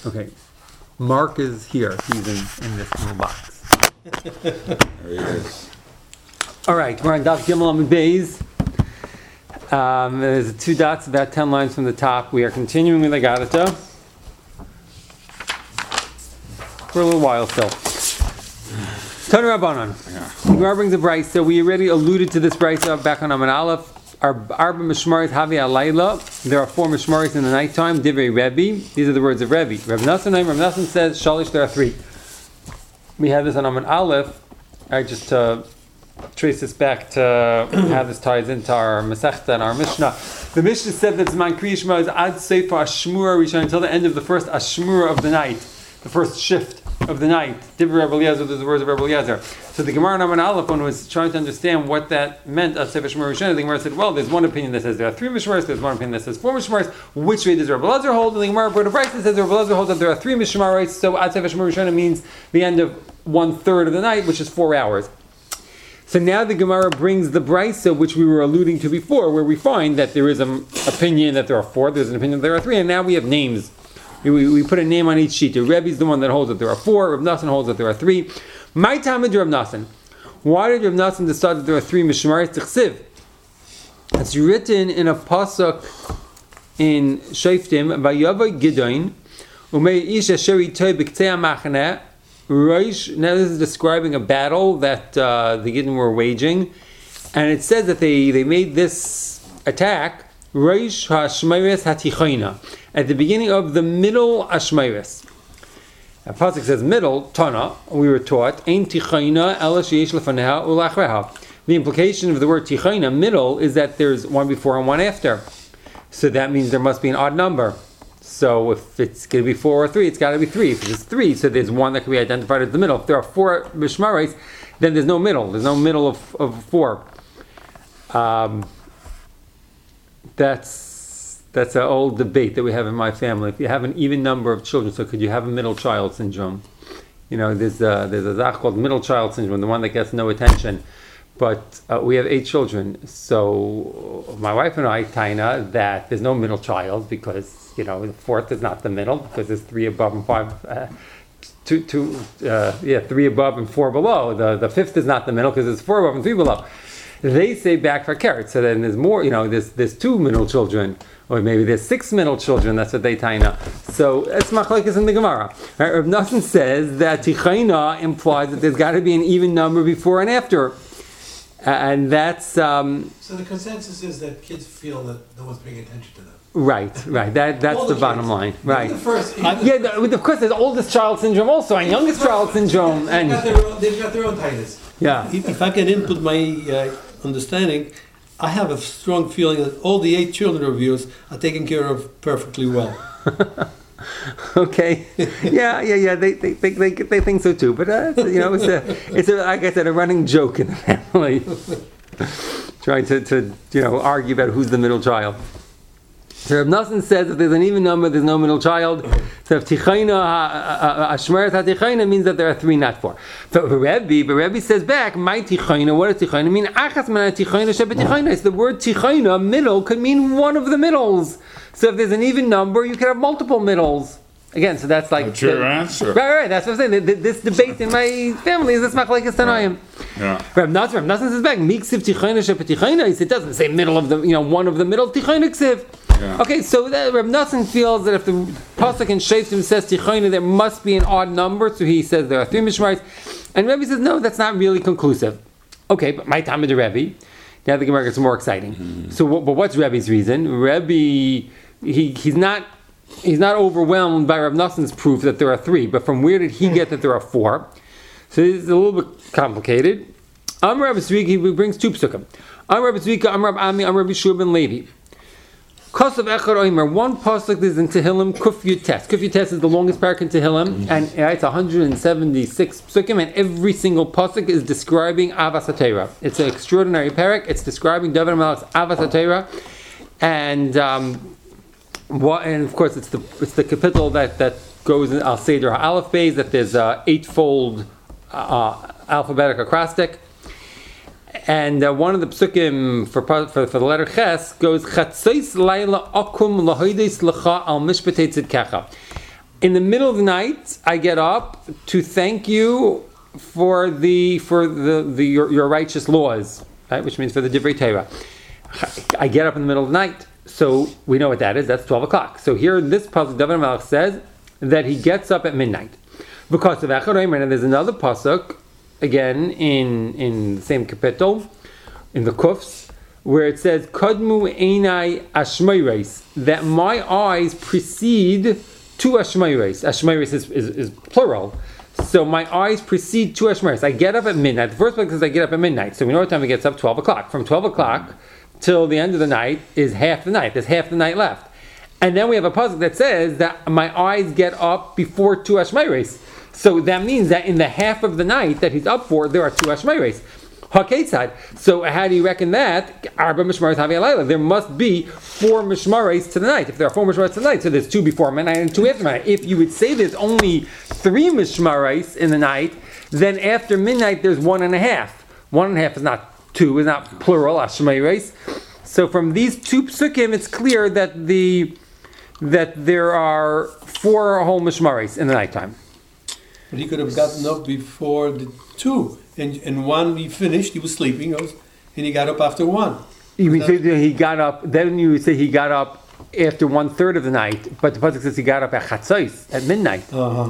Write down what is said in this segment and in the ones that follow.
Okay. Mark is here. He's in this little box. There he is. All right, we're on Daf Gimel Amud Beis. There's 2 dots, about 10 lines from the top. We are continuing with Agadata for a little while still. Tanu Rabbanan. The Gemara brings a brayso. So we already alluded to this brayso back on Amud Aleph. Arba Mishmarit Havi Alayla. There are 4 Mishmarit in the nighttime. Divrei Rebbe. These are the words of Rebbe. Reb Nassan says, Shalish, there are 3. We have this on Amud Aleph. I just trace this back to how this ties into our Masechta and our Mishnah. The Mishnah said that Zman Kriya Shema is Ad Seifa Ashmura Rishon, until the end of the first Ashmura of the night, the first shift of the night. Divrei Rebbe Eliezer, there's the words of Rebbe Eliezer. So the Gemara in Amud Aleph, when was trying to understand what that meant, Ad Seifa Ashmura Rishon, the Gemara said, well, there's one opinion that says there are 3 Mishmaros, there's one opinion that says 4 Mishmaros. Which way does Rebbe Eliezer hold? And the Gemara brought a brayso that says Rebbe Eliezer holds that there are 3 Mishmaros, so Ad Seifa Ashmura Rishon means the end of 1/3 of the night, which is 4 hours. So now the Gemara brings the brayso, which we were alluding to before, where we find that there is an opinion that there are 4, there's an opinion that there are 3, and now we have names. We put a name on each sheet. The Rebbe is the one that holds that there are 4, Reb Nassan holds that there are 3. My time is Reb Nassan. Why did Reb Nassan decide that there are 3 Mishmarit Tichsiv? It's written in a pasuk in Shoftim, Vayavai Gideon, Umei Ish Asher Yitoi B'Ktei HaMachaneh. Now this is describing a battle that the Gideon were waging, and it says that they made this attack Rosh HaShmeiris HaTichayna, at the beginning of the middle Ashmeiris. The pasuk says middle Tana. We were taught Ein Tichayna Ela Sheyesh Lefaneha Ulachreha. The implication of the word Tichayna, middle, is that there's one before and one after. So that means there must be an odd number. So if it's going to be 4 or 3, it's got to be 3. If it's 3, so there's one that can be identified as the middle. If there are 4 Mishmaros, then there's no middle. There's no middle of 4. That's an old debate that we have in my family. If you have an even number of children, so could you have a middle child syndrome? You know, there's a zach called middle child syndrome, the one that gets no attention. But we have 8 children, so my wife and I, Taina, that there's no middle child because, you know, the 4th is not the middle because there's 3 above and 3 above and 4 below. The 5th is not the middle because there's 4 above and 3 below. They say back for carrot, so then there's more, you know, there's 2 middle children, or maybe there's 6 middle children, that's what they Taina. So it's machlokes in the Gemara. Right? Reb Nassan says that Tichayna implies that there's got to be an even number before and after. And that's... So the consensus is that kids feel that no one's paying attention to them. Right. That's the bottom line. Right. Of course, there's oldest child syndrome also, and youngest child syndrome. They've got their own tightness. Yeah. If I can input my understanding, I have a strong feeling that all the 8 children of yours are taken care of perfectly well. Okay. Yeah. They think so too. But you know, it's like I said, a running joke in the family, trying to argue about who's the middle child. So Reb Nassan says if there's an even number, there's no middle child. So if Tichayna, Ashmeret HaTichayna means that there are 3, not 4. But Rebbe says back, my Tichayna, what does Tichayna mean? Achas mana Tichayna shebetichayna. It's the word Tichayna, middle, could mean one of the middles. So if there's an even number, you could have multiple middles. Again, so that's like... That's your answer. Right, that's what I'm saying. This debate in my family is this machlokes Tanoim. Yeah. Reb Nassan says back, Miksiv Tichayna shebetichayna. It doesn't say middle of the, one of the middle, Tichayna ksiv. Yeah. Okay, so Reb Nassan feels that if the pasuk in Shoftim says Tichayna, there must be an odd number, so he says there are 3 Mishmaros. And Rebbe says, no, that's not really conclusive. Okay, but my time of the Rebbe, now the Gemara gets more exciting. Mm-hmm. So but what's Rebbe's reason? Rebbe, he's not overwhelmed by Reb Nassan's proof that there are 3, but from where did he get that there are 4? So it's a little bit complicated. Amar Rabbi Tzvika, he brings 2 psukim. Amar Rabbi Tzvika, Amar Rabbi Ami, Amar Rabbi Shua ben Levi. Kosav Echad Oimer, one pasuk is in Tehillim, Kuf Yutes. Kuf Yutes is the longest parak in Tehillim, and it's 176 psukim, and every single pasuk is describing Avas HaTorah. It's an extraordinary parak. It's describing David HaMelech's Avas HaTorah, and of course it's the capital that goes in Al Seder HaAleph Beis, that there's 8-fold alphabetic acrostic. And one of the psukim for the letter Ches goes Chatzos Laila Akum Lahoides Lecha Al Mishpatei Tzidkecha. In the middle of the night, I get up to thank you for your righteous laws, right? Which means for the Divrei Torah. I get up in the middle of the night, so we know what that is. That's 12 o'clock. So here, in this pasuk, David HaMelech says that he gets up at midnight because of Echad Omer. And there's another pasuk again in the same capital in the Kufs where it says Kadmu Einai Ashmeiros, that my eyes precede two Ashmeiros. Ashmeiros is plural. So my eyes precede two Ashmeiros. I get up at midnight. The first one is I get up at midnight. So we know what time he gets up, 12 o'clock. From 12 o'clock till the end of the night is half the night. There's half the night left. And then we have a pasuk that says that my eyes get up before two Ashmeiros. So that means that in the half of the night that he's up for, there are two Ashmeiros. HaKetzad. So how do you reckon that? Arba Mishmaros Havi Alayla. There must be 4 Mishmaros to the night. If there are 4 Mishmaros to the night, so there's 2 before midnight and 2 after midnight. If you would say there's only 3 Mishmaros in the night, then after midnight there's 1.5. 1.5 is not 2, is not plural, Ashmeiros. So from these 2 psukim, it's clear that there are 4 whole Mishmaros in the nighttime. But he could have gotten up before the 2. And 1 he finished, he was sleeping, and he got up after 1. You would say that he got up, then you would say he got up after 1/3 of the night, but the pasuk says he got up at Chatzos, at midnight. So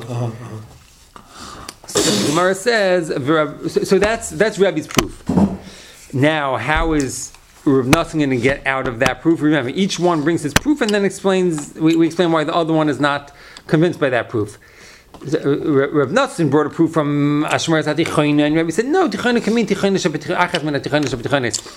the Gemara says, so that's Rebbe's proof. Now, how is Rav Nosson going to get out of that proof? Remember, each one brings his proof and then explains, we explain why the other one is not convinced by that proof. Rav Nosson brought a proof from Ashmaras HaTichayna, and Rebbe said, no, Tichayna can mean Tichayna Achas min Tichayna Shebetichaynis.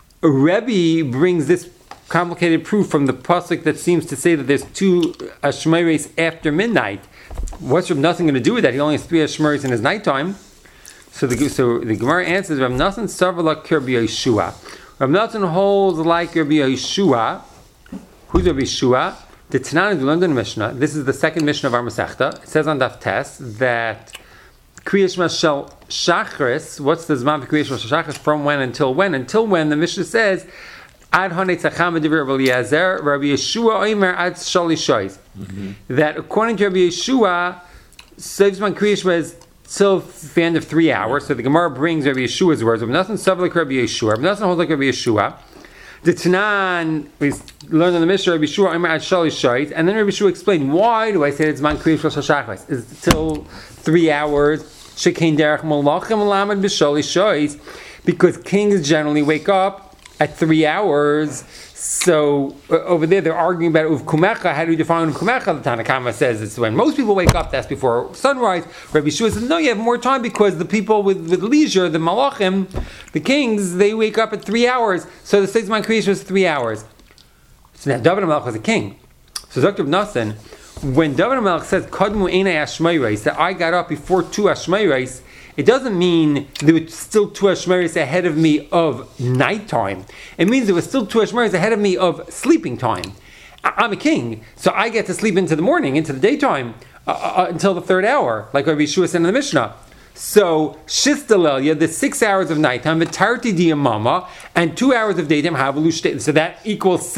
Rebbe brings this complicated proof from the pasuk that seems to say that there's 2 Ashmaras after midnight. What's Rav Nosson going to do with that? He only has 3 Ashmaras in his nighttime. So the Gemara answers, Rav Nosson Sarvala Kirbi Yeshua. Rav Nosson holds like Rabbi Yeshua. Who's Rabbi Yeshua? The Tanan is London Mishnah. This is the second Mishnah of our Masechta. It says on Daf Tes that Kriyash Mashal Shachris. What's the Zman for Kriyash Mashal Shachris? From when until when? Until when? The Mishnah says Ad Hanei Tzacham Adivir Rabbi Eliezer Rabbi Yeshua Omer Ad Shali Shoyz. That according to Rabbi Yeshua, Zman Kriyash was till the end of 3 hours. So the Gemara brings Rabbi Yeshua's words. Rabbi Nosson Sav like Rabbi Yeshua. Rabbi Nosson holds like Rabbi Yeshua. The Tanan, we learned in the Mishnah, Rabbi Yeshua Omer Ad Shali Shoyz, and then Rabbi Yeshua explained, why do I say it's Man Kriyash Shachris? Is it till 3 hours? Shekein Derech Malachim Lamed B'Shali Shoyz, because kings generally wake up at 3 hours. So over there, they're arguing about Uvkumecha. How do you define Uvkumecha? The Tanakama says it's when most people wake up. That's before sunrise. Rabbi Yeshua says, no, you have more time because the people with leisure, the Malachim, the kings, they wake up at 3 hours. So the 6 month creation was 3 hours. So now David HaMelech was a king. So Dr. Nosson, when David HaMelech says Kadmu Einai Ashmeiros, that I got up before 2 Ashmeiros, it doesn't mean there were still 2 Ashmaris ahead of me of nighttime. It means there was still 2 Ashmaris ahead of me of sleeping time. I'm a king, so I get to sleep into the morning, into the daytime, until the 3rd hour, like Rabbi Yeshua said in the Mishnah. So, Shistalelia, the 6 hours of nighttime, Vitarti Diyamama, and 2 hours of daytime, Havalush. So that equals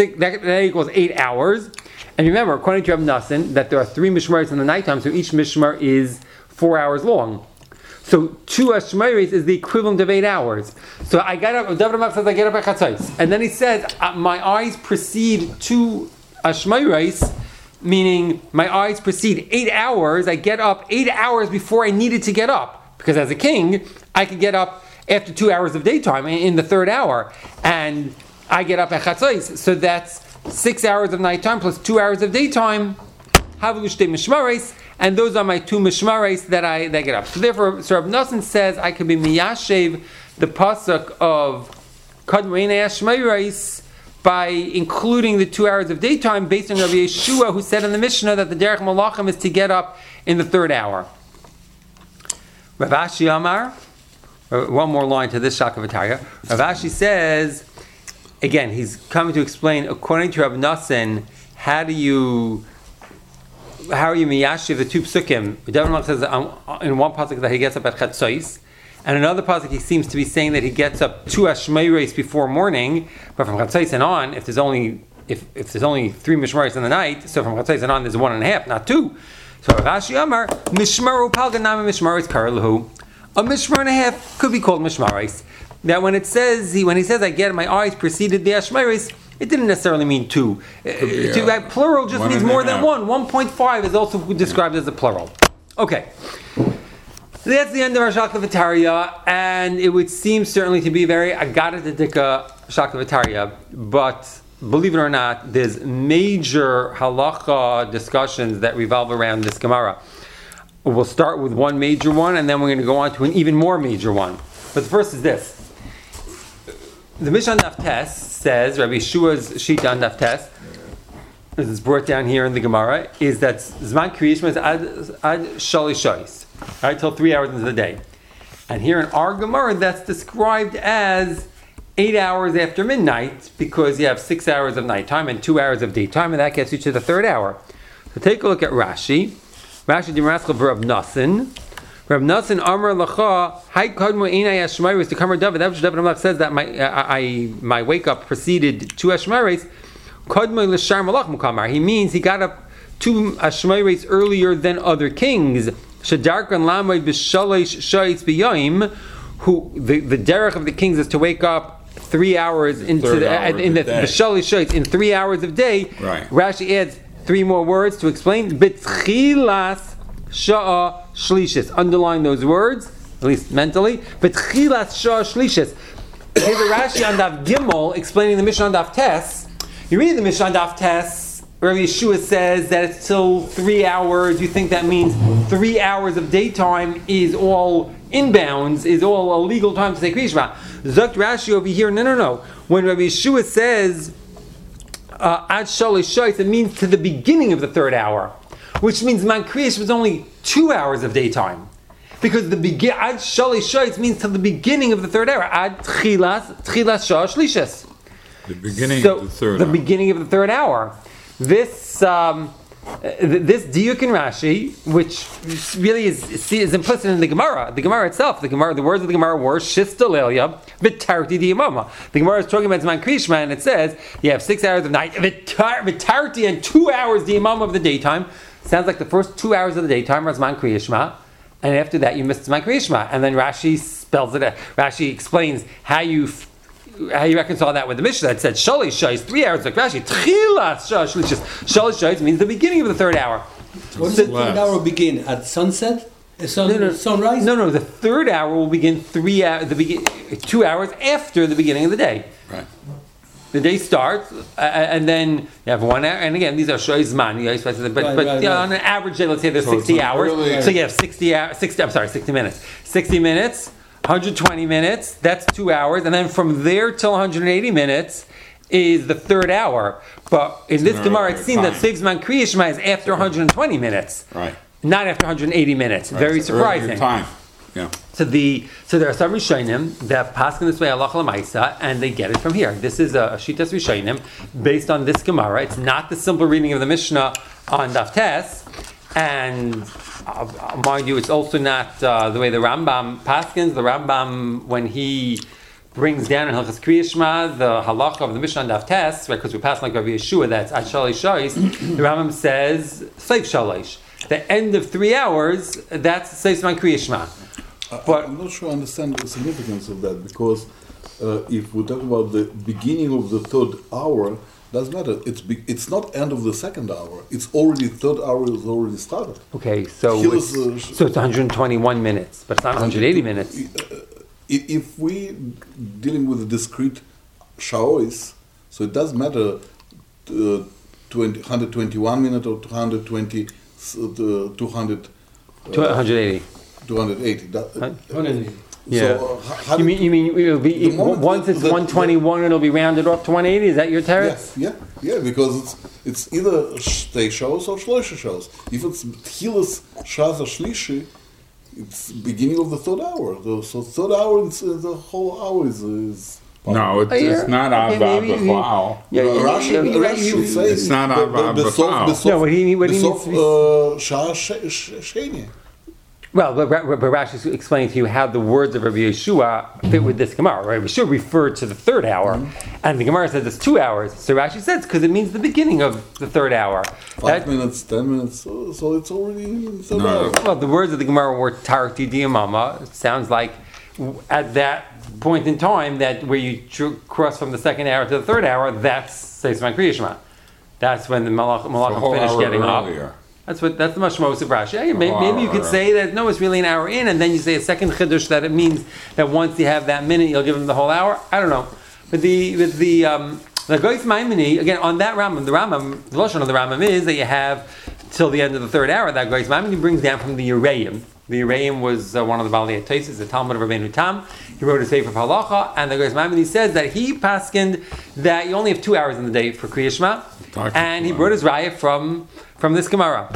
8 hours. And remember, according to Rav Nosson, that there are 3 Mishmaris in the nighttime, so each Mishmar is 4 hours long. So 2 Ashmaris is the equivalent of 8 hours. So I got up, David HaMelech says I get up at Chatzos. And then he says, my eyes precede 2 Ashmaris, meaning my eyes precede 8 hours. I get up 8 hours before I needed to get up. Because as a king, I could get up after 2 hours of daytime in the 3rd hour. And I get up at Chatzos. So that's 6 hours of nighttime plus 2 hours of daytime. Havlushte Mishmaris. And those are my 2 mishmares that get up. So therefore, so Rav Nosson says I could be miyashev the pasuk of Kadmu Einai Ashmeiros by including the 2 hours of daytime based on Rabbi Yeshua, who said in the Mishnah that the Derech Malachim is to get up in the 3rd hour. Rav Ashi Amar, one more line to this Shakavataya. Rav Ashi says, again, he's coming to explain, according to Rav Nosson, how are you miyashiv the 2 psukim? David HaMelech says in one pasuk that he gets up at Chatzos, and another pasuk he seems to be saying that he gets up 2 Ashmeiros before morning. But from Chatzos and on, if there's only 3 Mishmaros in the night, so from Chatzos and on there's 1.5, not 2. So Rashi Amar, Mishmaru Palganami Mishmaris Karlahu. A mishmar and a half could be called mishmaris. Now, when he says, I get my eyes preceded the ashmaris, it didn't necessarily mean two. Plural just means more than one. 1.5 is also described as a plural. Okay. That's the end of our Shaklavataria, and it would seem certainly to be very Agadadika Shaklavataria, but believe it or not, there's major halacha discussions that revolve around this Gemara. We'll start with one major one, and then we're going to go on to an even more major one. But the first is this. The Mishnah Daf Tes says, Rabbi Yeshua's Shita on Daf Tes, as it's brought down here in the Gemara, is that Zman Kriyishma is ad Shalish Shais, right, till 3 hours into the day. And here in our Gemara, that's described as 8 hours after midnight, because you have 6 hours of nighttime and 2 hours of daytime, and that gets you to the third hour. So take a look at Rashi. Rashi Dimraskal for Rav Nassan. Rav Nassan Amar Lacha Hai Kadmu Einai Ashmaris to Kamar David. David Amalek says that my wake up preceded 2 Ashmaris. Kadmu L'Shar Malach Mukamar. He means he got up 2 Ashmaris earlier than other kings. Shadarkan Lamay B'Shalish Shayitz B'Yayim. Who the derech of the kings is to wake up 3 hours into the B'Shalish Shayitz in 3 hours of day. Right. Rashi adds 3 more words to explain. B'tchilas sha'a shlishis. Underline those words, at least mentally. B'tchilas sha'a shlishis. Here's a Rashi on Daf Gimel explaining the Mishnah on Daf Tes. You read the Mishnah on Daf Tes, where Yeshua says that it's till 3 hours. You think that means 3 hours of daytime is all inbounds, is all a legal time to say Kriyishma. Zakt Rashi over here, no. When Rabbi Yeshua says Ad Shalish Shais, it means to the beginning of the third hour, which means Man Kriyish was only 2 hours of daytime, because Ad Shalish Shais means to the beginning of the third hour. Ad Tchilas Shah Shlishas. The beginning of the third hour. The beginning of the third hour. This diuk in Rashi, which really is implicit in the Gemara. The Gemara itself, the words of the Gemara were Shis Dalelia V'tarti Diyamama. The Gemara is talking about Zman Kriyishma, and it says you have 6 hours of night V'tarti and 2 hours Diyamama of the daytime. Sounds like the first 2 hours of the daytime are Zman Kriyishma, and after that you missed Zman Kriyishma. And then Rashi spells it out. Rashi explains how you reconcile that with the Mishnah that said Shalish Shais 3 hours. Like Rashi, Tchilas Shalish Shais means the beginning of the third hour. What does the third hour begin? At sunset? Sunrise? No. The third hour will begin 2 hours after the beginning of the day. Right. The day starts, and then you have 1 hour. And again, these are Shoiz Man. But on an average day, let's say there's 60 hours. So you have 60 minutes. 60 minutes. 120 minutes, that's 2 hours, and then from there till 180 minutes is the third hour. But in this Gemara, it seems that Sigzman Kriyishma is after 120 minutes, right? Not after 180 minutes. Right. Very surprising. Time. Yeah. So there are some Rishonim that pass in this way halacha l'maisa, and they get it from here. This is a Shitas Rishonim based on this Gemara. It's not the simple reading of the Mishnah on Daf Tes, and mind you, it's also not the way the Rambam paskins. The Rambam, when he brings down in Hilchas Kriyishma the halacha of the Mishnah on Daf Tes, right? Because we pass like Rabbi Yeshua, that's Ad Shalish Shais. The Rambam says Seif Shalish. The end of 3 hours, that's Seif Zman Kriyishma. But I'm not sure I understand the significance of that, because if we talk about the beginning of the third hour, doesn't matter. It's not end of the second hour. It's already third hour is already started. Okay, so it's 121 minutes, but it's not 180 minutes. If we dealing with the discrete shaois, so it doesn't matter 121 minutes or 220, 200, 280. 280. 180. Yeah. So, you mean it'll be once it's 121, it'll be rounded off to 180? Is that your teretz? Yeah, because it's either shtei shows or shloisha shows. If it's tchilas shas or shlishi, it's beginning of the third hour. So third hour, the whole hour is. No, it's not Ava B'Chal. Rashi should say it's not Ava B'Chal. No, what do you mean? Shah Sheni. Well, but Rashi explained to you how the words of Rabbi Yeshua fit with this Gemara. Right? Yeshua referred to the third hour, and the Gemara says it's 2 hours. So Rashi says because it means the beginning of the third hour. 5 minutes, 10 minutes, so it's already in the third hour. Well, the words of the Gemara were Tarti Diamama. It sounds like at that point in time that where you cross from the second hour to the third hour, that's Seisman Kriyashma. That's when the Malachim finished getting earlier. up. That's the mashmos of Rashi. Yeah, maybe you could say that no, it's really an hour in, and then you say a second chiddush that it means that once you have that minute, you'll give him the whole hour. I don't know, but the Goyis Maimoni again on that Rambam, the lashon of the Rambam is that you have till the end of the third hour. That Goyis Maimoni brings down from the Yereim. The Yereim was one of the Balei Tosis, the Talmud of Rabbeinu Tam. He wrote a sefer of halacha, and the Goyis Maimoni says that he paskined that you only have 2 hours in the day for Kriya Shema, and he brought his raya from this Gemara.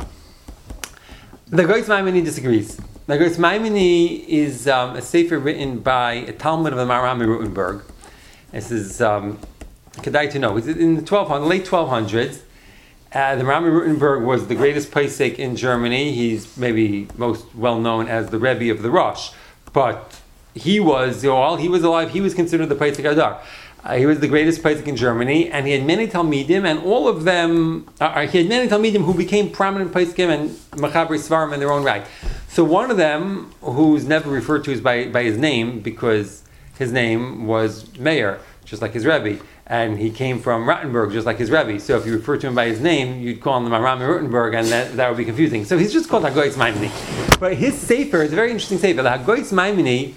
The Goyis Maimoni disagrees. The Goyis Maimoni is a sefer written by a Talmud of the Maharam Rutenberg. This is kedai to know. It's in the late 1200s. The Maharam Rutenberg was the greatest posek in Germany. He's maybe most well known as the Rebbe of the Rosh, but he was while he was alive, he was considered the posek Adar. He was the greatest posek in Germany, and he had many talmidim, and all of them, he had many talmidim who became prominent poskim and machabri svarim in their own right. So one of them, who's never referred to as by his name, because his name was Meir, just like his Rebbe, and he came from Rottenburg, just like his Rebbe. So if you refer to him by his name, you'd call him Maharam Rottenburg, and that would be confusing. So he's just called Hagoyis Maimoni. But his sefer is a very interesting sefer. The Hagoyis Maimoni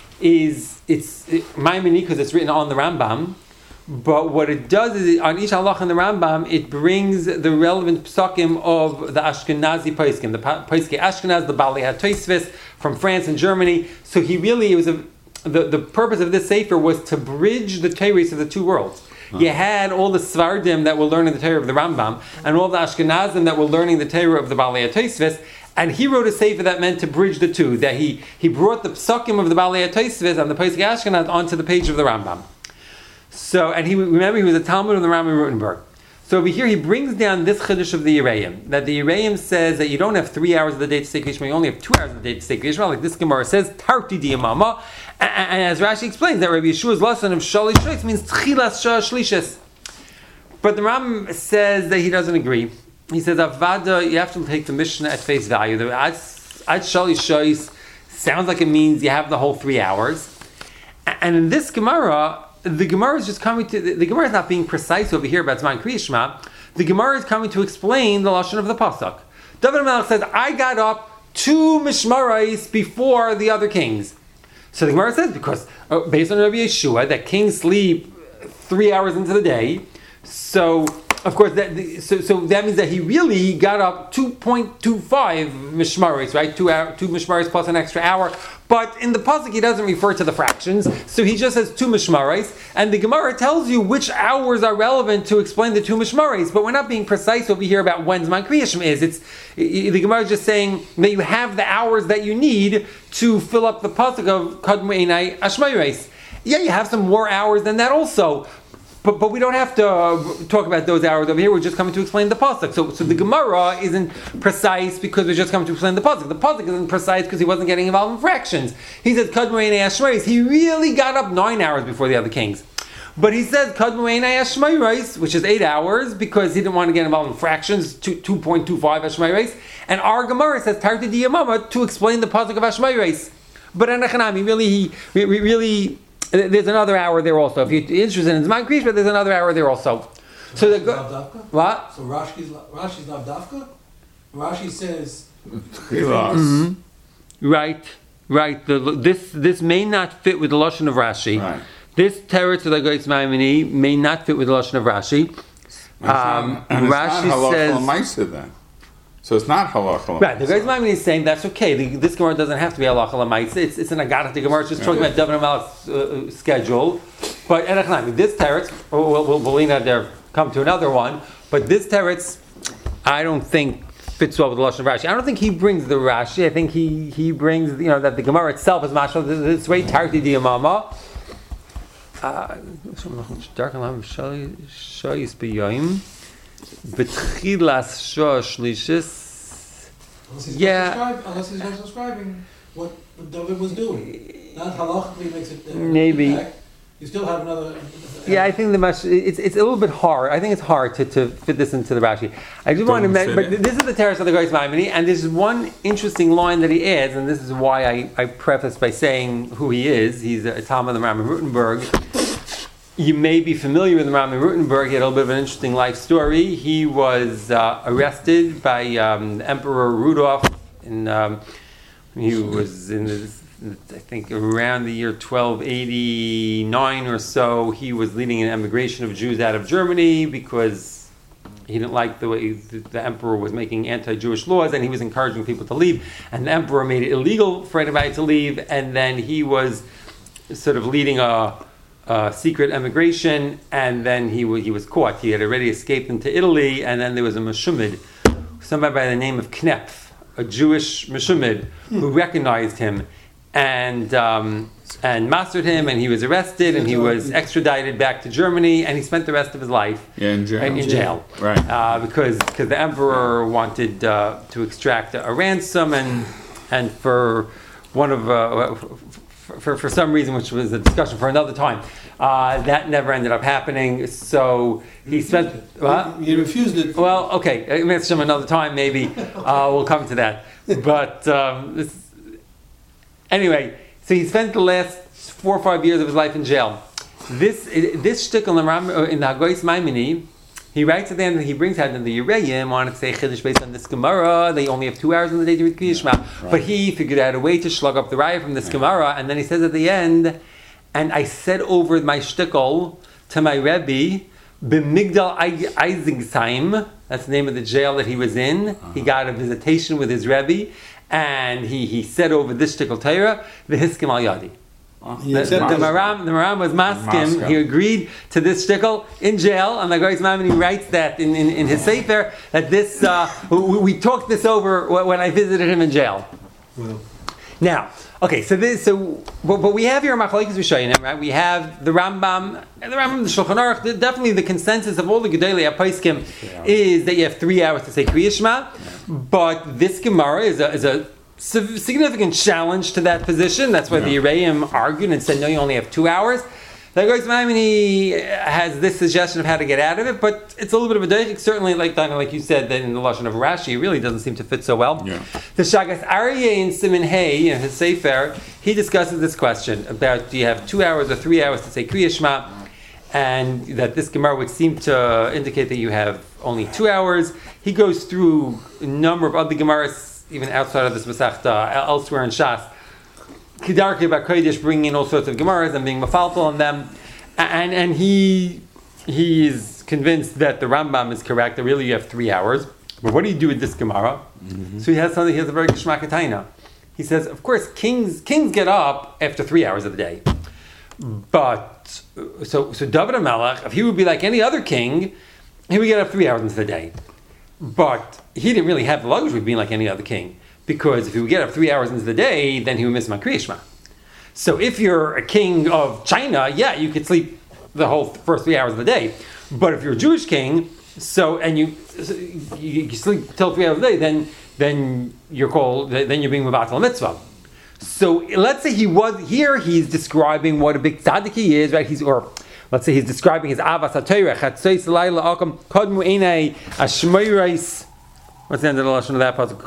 it's Maimoni because it's written on the Rambam, but what it does is on each halach in the Rambam it brings the relevant psakim of the Ashkenazi poskim, the Poskei Ashkenaz, the Balei HaTosfos from France and Germany. So the purpose of this sefer was to bridge the Torahs of the two worlds. You had all the Svardim that were learning the Torah of the Rambam, and all the Ashkenazim that were learning the Torah of the Balei HaTosfos. And he wrote a sefer that meant to bridge the two. That he brought the psakim of the Balei HaTosfos and the Poskei Ashkenaz onto the page of the Rambam. So, and he was a Talmud of the Rambam Rutenberg. So over here he brings down this chiddush of the Yereim, that the Yereim says that you don't have 3 hours of the day to say Kriya Shema, you only have 2 hours of the day to say Kriya Shema, like this Gemara says, Tarti Diyamama, and as Rashi explains, that Rabbi Yeshua's lesson of Shalish Shlish means Tchilas Shlishes. But the Rambam says that he doesn't agree. He says, Avada, you have to take the Mishnah at face value. The Ad Shalish Shlish sounds like it means you have the whole 3 hours. And in this Gemara, the Gemara is just coming to, the Gemara is not being precise over here about Zman Kriya Shema. The Gemara is coming to explain the lashon of the pasuk. David HaMelech says, I got up 2 mishmarais before the other kings. So the Gemara says, because based on Rabbi Yeshua, that kings sleep 3 hours into the day. So, of course, that means that he really got up 2.25 mishmarais, right? 2 mishmarais plus an extra hour. But in the pasuk, he doesn't refer to the fractions, so he just says 2 mishmarais, and the Gemara tells you which hours are relevant to explain the 2 mishmarais. But we're not being precise over here about when Zman Kriya Shema is. The Gemara is just saying that you have the hours that you need to fill up the pasuk of Kadmu Einai Ashmayres. Yeah, you have some more hours than that also. But we don't have to talk about those hours over here. We're just coming to explain the pasuk. So the Gemara isn't precise because we're just coming to explain the pasuk. The pasuk isn't precise because he wasn't getting involved in fractions. He says Kadmu Einai Ashmayres. He really got up 9 hours before the other kings. But he says Kadmu Einai Ashmayres, which is 8 hours, because he didn't want to get involved in fractions. 2.25 Ashmayres. And our Gemara says Tarti Diyamama to explain the pasuk of Ashmayres. But Anachanami really. There's another hour there also. If you're interested in Zman Kriya Shema, there's another hour there also. So what? So Rashi's not Dafka? Rashi says... Mm-hmm. Right. This may not fit with the lashon of Rashi. Right. This teretz of the Goyis Maimoni may not fit with the lashon of Rashi. Rashi says... then. So it's not halacha. Right, the Goyis Maimoni is saying that's okay. This Gemara doesn't have to be halacha l'maisa. It's an Agadata Gemara. It's just talking about David HaMelech's schedule. But this teretz, we'll there come to another one. But this teretz, I don't think fits well with the lashon of Rashi. I don't think he brings the Rashi. I think he brings that the Gemara itself is mashal this way. Tarti Diyamama. Betchilas Shah Shlishis. Unless he's not describing what David was doing. Not halachically makes it maybe. Impact. You still have another. Yeah, I think it's a little bit hard. I think it's hard to fit this into the Rashi. I just want to mention, but this is the Teres of the Goyis Maimoni, and there's one interesting line that he adds, and this is why I preface by saying who he is. He's a Talmud of the Rambam Rutenberg. You may be familiar with the Rambam Rutenberg. He had a little bit of an interesting life story. He was arrested by Emperor Rudolph, he was in I think around the year 1289 or so. He was leading an emigration of Jews out of Germany because he didn't like the way the emperor was making anti-Jewish laws, and he was encouraging people to leave. And the emperor made it illegal for anybody to leave, and then he was sort of leading a secret emigration, and then he was caught. He had already escaped into Italy, and then there was a Meshumid, somebody by the name of Knepf, a Jewish Meshumid, who recognized him and mastered him, and he was arrested, and he was extradited back to Germany, and he spent the rest of his life in jail. Right. Because the emperor wanted to extract a ransom, and for one of for some reason, which was a discussion for another time, that never ended up happening. So he spent. He refused it. Well, okay, I'll mention him another time. Maybe we'll come to that. But anyway, so he spent the last 4 or 5 years of his life in jail. This shtick in the Hagoyis Maimoni, he writes at the end, he brings out in the Yereim, wanted to say Chiddush based on this Gemara. They only have 2 hours in the day to read Kriya Shema. But he figured out a way to slug up the raya from this Gemara, and then he says at the end, and I said over my shtickle to my Rebbe, B'migdal Eisingsheim, that's the name of the jail that he was in. He got a visitation with his Rebbe, and he said over this shtickle Torah, V'hiskim al yadi. The Maram was maskim. He agreed to this shtickle in jail, and the Goyis Maimoni writes that in his sefer that this we talked this over when I visited him in jail. Well. Now, okay, but we have here Machlokes Rishonim, right? We have the Rambam, the Shulchan Aruch. Definitely, the consensus of all the Gedolei HaPoskim is that you have 3 hours to say Kriya Shema, but this Gemara is a significant challenge to that position. That's why the Yereim argued and said, no, you only have 2 hours. The Goyis Maimoni has this suggestion of how to get out of it, but it's a little bit of a dayik. Certainly, like you said, that in the Lashon of Rashi, it really doesn't seem to fit so well. Yeah. The Shagas Aryeh in Siman Hey, in his Sefer, he discusses this question about do you have 2 hours or 3 hours to say Kriya Shema, and that this Gemara would seem to indicate that you have only 2 hours. He goes through a number of other Gemaras, even outside of this Masechta, elsewhere in Shas, Kedarkei BaKodesh, bringing in all sorts of Gemaras and being mafaltal on them, and he is convinced that the Rambam is correct, that really you have 3 hours. But what do you do with this Gemara? Mm-hmm. So he has a very Geshmak Taina. He says, of course, kings get up after 3 hours of the day. But, so David HaMelech, if he would be like any other king, he would get up 3 hours into the day. But he didn't really have the luxury of being like any other king. Because if he would get up 3 hours into the day, then he would miss Kriya Shema. So if you're a king of China, yeah, you could sleep the whole first 3 hours of the day. But if you're a Jewish king, and you sleep till 3 hours a day, then you're being Mevatel Mitzvah. So let's say he's describing what a big tzaddik he is, right? Let's say he's describing his Avas HaTorah, Chatzos Layla Akam Kodmu Einei Ashmoyrais. What's the end of the lesson of that puzzle?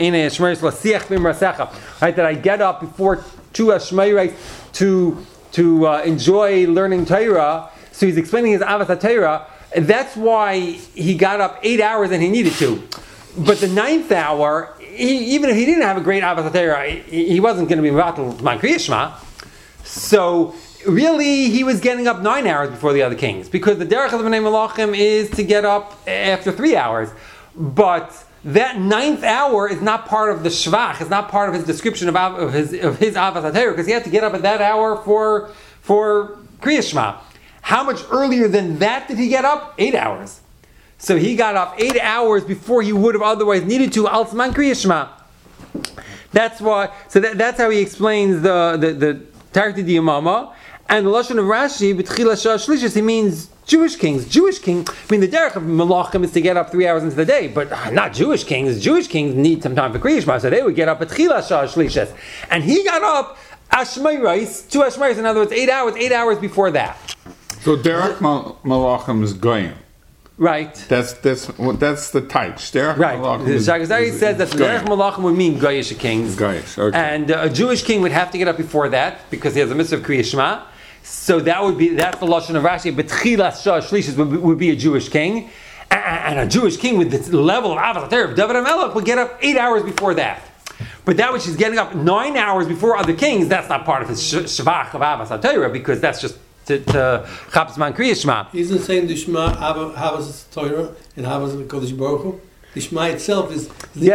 Right, that I get up before 2 Ashmeirais to enjoy learning Torah. So he's explaining his Avas HaTorah. That's why he got up 8 hours and he needed to. But the 9th hour, even if he didn't have a great Avas HaTorah, he wasn't going to be Mevatel Kriya Shema. So really, he was getting up 9 hours before the other kings, because the derech of the Bnei Malachim is to get up after 3 hours. But that 9th hour is not part of the shvach. It's not part of his description of his Avas HaTorah, because he had to get up at that hour for Kriya Shema. How much earlier than that did he get up? 8 hours. So he got up 8 hours before he would have otherwise needed to al Zman Kriya Shema. That's why. So that's how he explains the Tarti Diyamama. And the lashon of Rashi, b'tchila shah shlishis, he means Jewish kings. Jewish king. I mean, the derech of Malachim is to get up 3 hours into the day, but not Jewish kings. Jewish kings need some time for Kriya Shema, so they would get up at tchila shah shlishis, and he got up ashmeiros, 2 ashmeiros. In other words, 8 hours before that. So Derek Malachim is goyim. Right. That's the type. Derek Right. Malachim The is Shagazari says that the goyim. derech Malachim would mean Goyish kings. Goyish, okay. And a Jewish king would have to get up before that because he has a mitzvah of Kriya Shema. So that's the lashon of Rashi. But Tchilas Shah Shlishis would be a Jewish king, and a Jewish king with the level of Avos HaTorah of David HaMelech would get up 8 hours before that. But that which is getting up 9 hours before other kings, that's not part of his Shavach of Avos HaTorah because that's just to Chap's Man Kriya Shema. Isn't saying the Shema Havas Torah and Havas Kodesh Baruch Hu? The Shema itself is the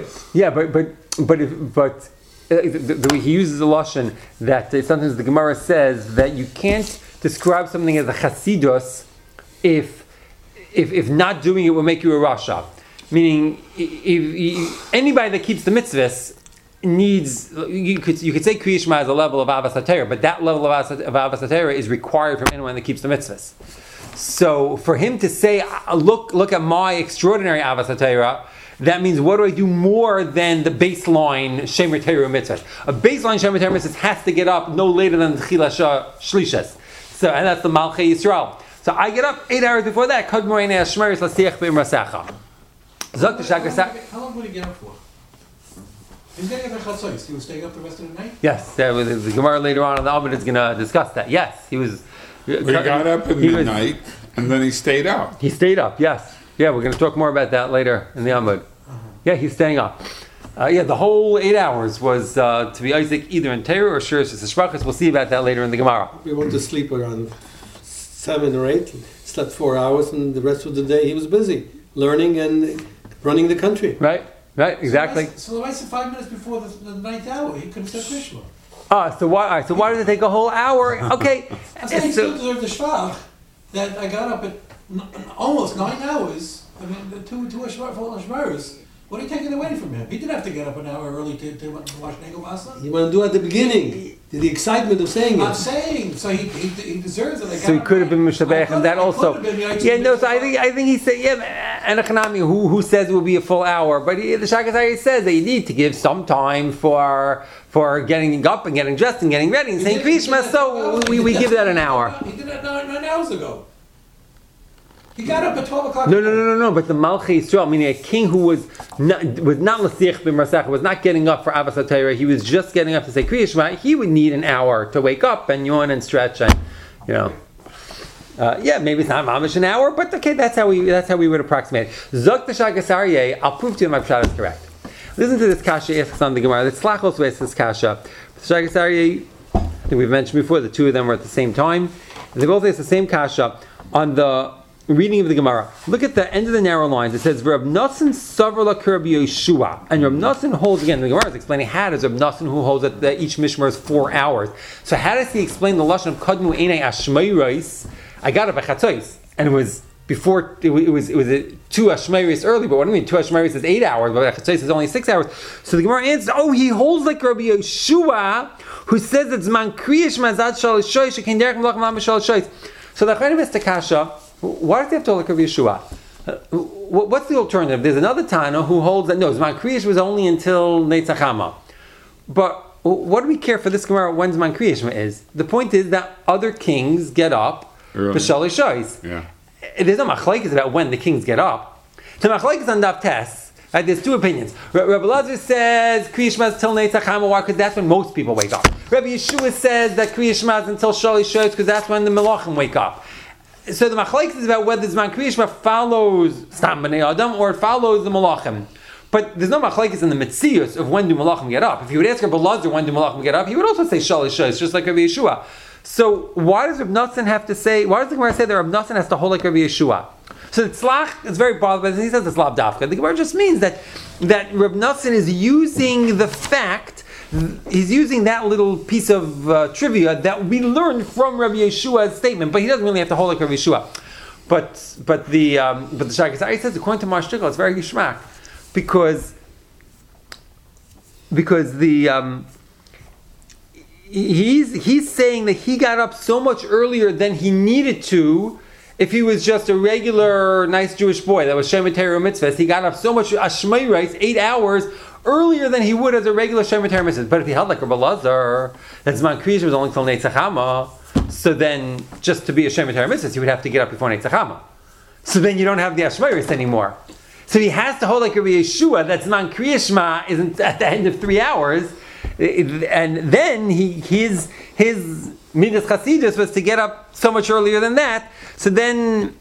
but the way he uses the lashon that sometimes the Gemara says that you can't describe something as a chasidus if not doing it will make you a rasha. Meaning, if anybody that keeps the mitzvahs needs, you could say Kriya Shema is a level of Avos HaTorah, but that level of Avos HaTorah is required from anyone that keeps the mitzvahs. So for him to say, look at my extraordinary Avos HaTorah, that means what do I do more than the baseline Shemer Torah mitzvah? A baseline Shemer Torah mitzvah has to get up no later than the Tchila Shah Shlishas. So, and that's the Malchei Yisrael. So I get up 8 hours before that. Kod Morinei Hashmeris Lasiach B'Imrasecha. Zok the Shakar. How long would he get up for? He was getting up at Chatzos. He was staying up the rest of the night? Yes, the Gemara later on in the Amud is going to discuss that. Yes, he was. He got up in the night and then he stayed up. He stayed up, yes. Yeah, we're going to talk more about that later in the Amud. Yeah, he's staying up. The whole 8 hours was to be Isaac either in Torah or Shurish Shbrachas. We'll see about that later in the Gemara. We went to sleep around 7 or 8, slept 4 hours, and the rest of the day he was busy learning and running the country. Right, exactly. So the rest of 5 minutes before the ninth hour, he couldn't say Krishma. So why did it take a whole hour? Okay. I'm saying he still deserved the shvach that I got up at almost 9 hours. I mean, the two Ashmaris. What are you taking away from him? He didn't have to get up an hour early to watch Nego Masa. You want to do it at the beginning, the excitement of saying it. I'm saying, so he deserves it. So he could have been Mishabech, and that also. So I think he said, and Echanami, who says it will be a full hour, but the Shakazari says that you need to give some time for getting up and getting dressed and getting ready and saying Krishma, so we give that an hour. He did that 9 hours ago. He got up at 12 o'clock. No. But the Malchei Yisrael, meaning a king who was not L'siach B'Marsecha, was not getting up for Avos HaTorah, he was just getting up to say Kriya Shema, he would need an hour to wake up and yawn and stretch and, maybe it's not mamish an hour, but okay, that's how we would approximate it. Zok the Shagasaryeh, I'll prove to you my pshat is correct. Listen to this kasha asks on the Gemara. The Tzlach also asks this kasha. The Shagasaryeh, I think we've mentioned before, the two of them were at the same time. And they both ask the same kasha on the reading of the Gemara. Look at the end of the narrow lines. It says, Reb Nosson Savar L'Kir B'Yeshua. And Reb Nosson holds, again, the Gemara is explaining how does Reb Nosson, who holds that each Mishmar is 4 hours. So how does he explain the Lashon of Kadmu Einei Ashmeiros? I got up at Chatzos, and it was before, it was 2 Ashmeiros early, but what do you mean? 2 Ashmeiros is 8 hours, but Chatzos is only 6 hours. So the Gemara answers, he holds like Rabbi Yeshua, who says it's Man Kriyish Mazad Shalosh Shoysh, Shekin Derech Melach Mam Shalosh Shoysh. So the Chayim is Takasha. Why does he have to hold like Rabbi Yeshua? What's the alternative? There's another Tana who holds that Zman Kriyish was only until Netzach Hama. But what do we care for this Gemara when Zman Kriyish is? The point is that other kings get up b'Shalei Shoyz. Yeah. There's no machlekes about when the kings get up. The machlekes on Daf Tes. Right, there's 2 opinions. Rabbi Lazar says Kriyish Shema is till Netzach Hama. Why? Because that's when most people wake up. Rabbi Yeshua says that Kriyish Shema is until Shalei Shoyz because that's when the Melachim wake up. So the machlekes is about whether Zman Kriya Shema follows Stam B'nei Adam or it follows the Malachim. But there's no machlekes in the Metzius of when do Malachim get up. If you would ask Rabbi Lazar when do Malachim get up, he would also say Shalish Shalish, just like Rabbi Yeshua. So why does Reb Nosson have to say? Why does the Gemara say that Reb Nosson has to hold like Rabbi Yeshua? So the Tzlach is very bothered by this. He says the Slav Dafka. The Gemara just means that Reb Nosson is using the fact. He's using that little piece of trivia that we learned from Rabbi Yeshua's statement, but he doesn't really have to hold like Rabbi Yeshua. But the Shagazari says according to Mar Shtickle, it's very gishmak because the he's saying that he got up so much earlier than he needed to. If he was just a regular nice Jewish boy that was Shema Torah Mitzvahs, he got up so much Ashmei rice 8 hours earlier than he would as a regular Shema Torah Mitzvahs. But if he held like Rabbi Lazar, that Zman Kriyish was only till Netzach Hama, so then just to be a Shema Torah Mitzvahs, he would have to get up before Netzach Hama. So then you don't have the Ashmei rice anymore. So he has to hold like Rabbi Yeshua, that Zman Kriyish isn't at the end of 3 hours, and then his Midas Chasidus was to get up so much earlier than that. So then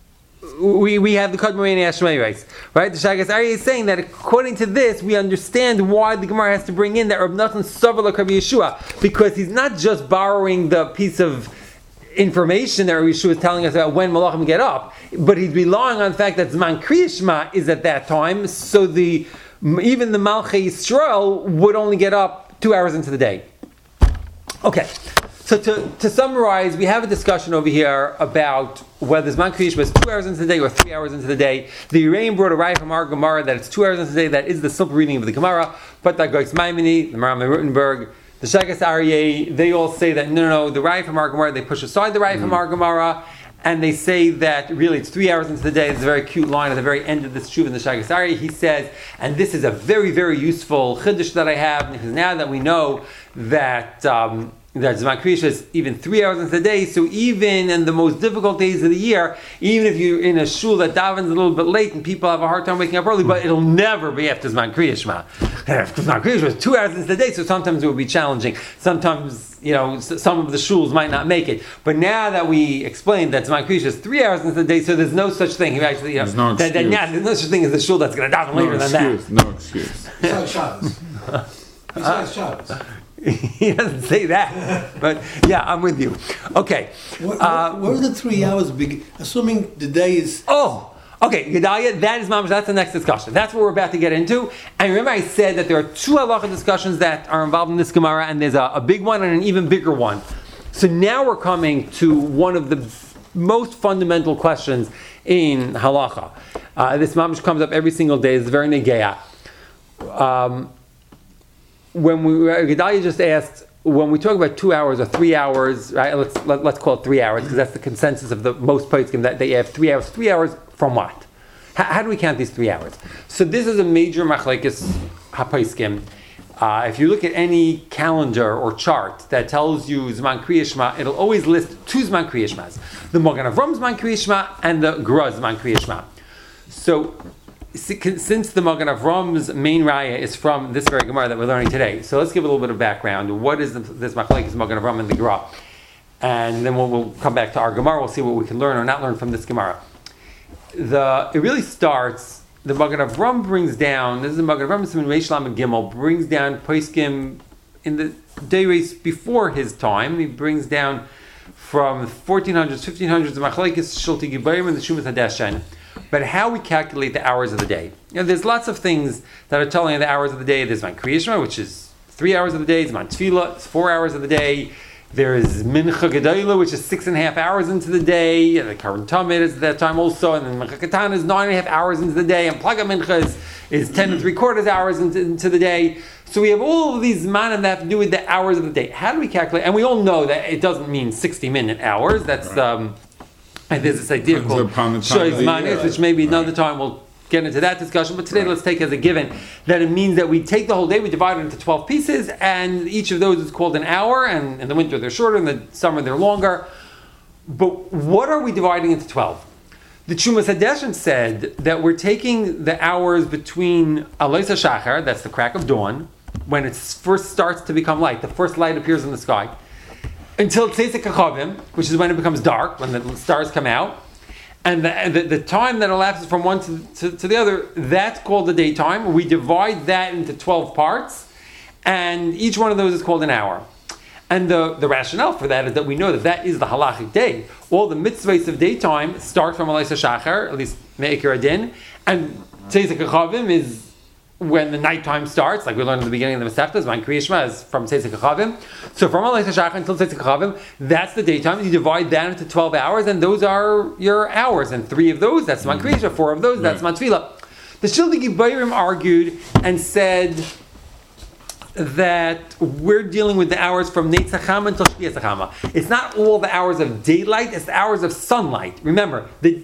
we have the Kadmoni Ashmei rice, right? The Shagas Aryeh is saying that according to this, we understand why the Gemara has to bring in that Rav Natan Savar like Rabbi Yeshua, because he's not just borrowing the piece of information that Rabbi Yeshua is telling us about when Malachim get up, but he's relying on the fact that Zman Kriyish is at that time, so even the Malchei Yisrael would only get up 2 hours into the day. Okay, so to summarize, we have a discussion over here about whether Zman Kriyish was 2 hours into the day or 3 hours into the day. The Uraim brought a raya from our Gemara that it's 2 hours into the day. That is the simple reading of the Gemara. But the Goetz Maimoni, the Maram Rutenberg, the Shagas Aryeh, they all say that no, the raya from our Gemara, they push aside the raya from our Gemara, and they say that really it's 3 hours into the day. It's a very cute line at the very end of this Shuv in the Shagas Aryeh. He says, and this is a very, very useful chiddush that I have, because now that we know that Zman Kriyish is even 3 hours into the day, so even in the most difficult days of the year, even if you're in a shul that davens a little bit late and people have a hard time waking up early, but it'll never be after Zman Kriyish. Zman Kriyish was 2 hours into the day, so sometimes it would be challenging. Sometimes, some of the shuls might not make it. But now that we explained that Zman Kriyish is 3 hours into the day, so there's no such thing. Actually, there's no excuse. There's no such thing as the shul that's going to daven later than that. No excuse. Besides Shabbos. Besides Shabbos. He doesn't say that, but yeah, I'm with you. Okay. Where are the 3 hours big? Assuming the day is... Okay, Gedalia, that's the next discussion. That's what we're about to get into. And remember I said that there are 2 halacha discussions that are involved in this Gemara, and there's a big one and an even bigger one. So now we're coming to one of the most fundamental questions in halacha. This mamish comes up every single day. It's very negeya. Gedalia just asked, when we talk about 2 hours or 3 hours, right? Let's call it 3 hours, because that's the consensus of the most poskim, that they have 3 hours. 3 hours from what? How do we count these 3 hours? So this is a major machlekes haposkim. If you look at any calendar or chart that tells you Zman Kriyish, it'll always list 2 Zman Kriyish, the Magen Avraham Zman Kriyish and the Gra Zman Kriyish. So since the Magen Avram's main raya is from this very Gemara that we're learning today, so let's give a little bit of background. What is this machlekes Magen Avram and the Gra? And then we'll come back to our Gemara. We'll see what we can learn or not learn from this Gemara. It really starts. The Magen Avram brings down. This is the Magen Avram Siman Reish Lamed Gimel brings down poskim in the day race before his time. He brings down from 1400s, 1500s, the machlekes Shulti Gibayim and the Shumas Hadeshen. But how we calculate the hours of the day. There's lots of things that are telling you the hours of the day. There's Zman Kriyish, which is 3 hours of the day. Zman Tefillah, it's 4 hours of the day. There is Mincha Gedolah, which is 6.5 hours into the day. And the Karan Tamid is at that time also. And then Mincha Katan is 9.5 hours into the day. And Plaga Mincha is 10 3/4 hours into the day. So we have all of these manim that have to do with the hours of the day. How do we calculate? And we all know that it doesn't mean 60-minute hours. That's... And there's this idea called Shoyz Manis, which maybe another time we'll get into that discussion. But today let's take as a given that it means that we take the whole day, we divide it into 12 pieces, and each of those is called an hour, and in the winter they're shorter, in the summer they're longer. But what are we dividing into 12? The Chumas Hadeshen said that we're taking the hours between Alois HaShachar, that's the crack of dawn, when it first starts to become light, the first light appears in the sky, until Tzeisek HaChavim, which is when it becomes dark, when the stars come out. And the time that elapses from one to the other, that's called the daytime. We divide that into 12 parts, and each one of those is called an hour. And the rationale for that is that we know that is the halachic day. All the mitzvahs of daytime start from Alois HaShachar, at least Me'ikar Adin, and Tzeisek HaChavim is when the nighttime starts, like we learned in the beginning of the Masechtas, Zman Kriyish is from Tzeisek HaChavim. So from Alois HaShachar until Tzeisek HaChavim, that's the daytime. You divide that into 12 hours, and those are your hours. And 3 of those, that's Zman Kriyish. 4 of those, that's Zman Tefillah. The Shildi Gibayrim argued and said, that we're dealing with the hours from Neitz HaChama until Shkias HaChama. It's not all the hours of daylight; it's the hours of sunlight. Remember, the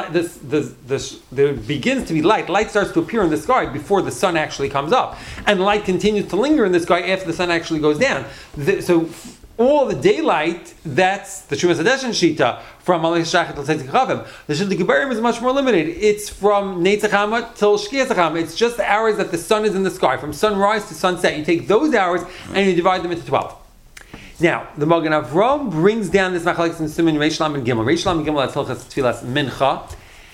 begins to be light. Light starts to appear in the sky before the sun actually comes up, and light continues to linger in the sky after the sun actually goes down. So all the daylight, that's the Shumas Hadeshin Shita from Malay Shachar till Tzeitzei Chavim. The Shita Gebarim is much more limited. It's from Neitz HaChama till Shkias HaChama. It's just the hours that the sun is in the sky, from sunrise to sunset. You take those hours and you divide them into 12. Now, the Magen Avraham brings down this machlekes in Siman Reish Lamed and Gimel. Reish Lamed and Gimel, that's Hilchas Tfilas Mincha,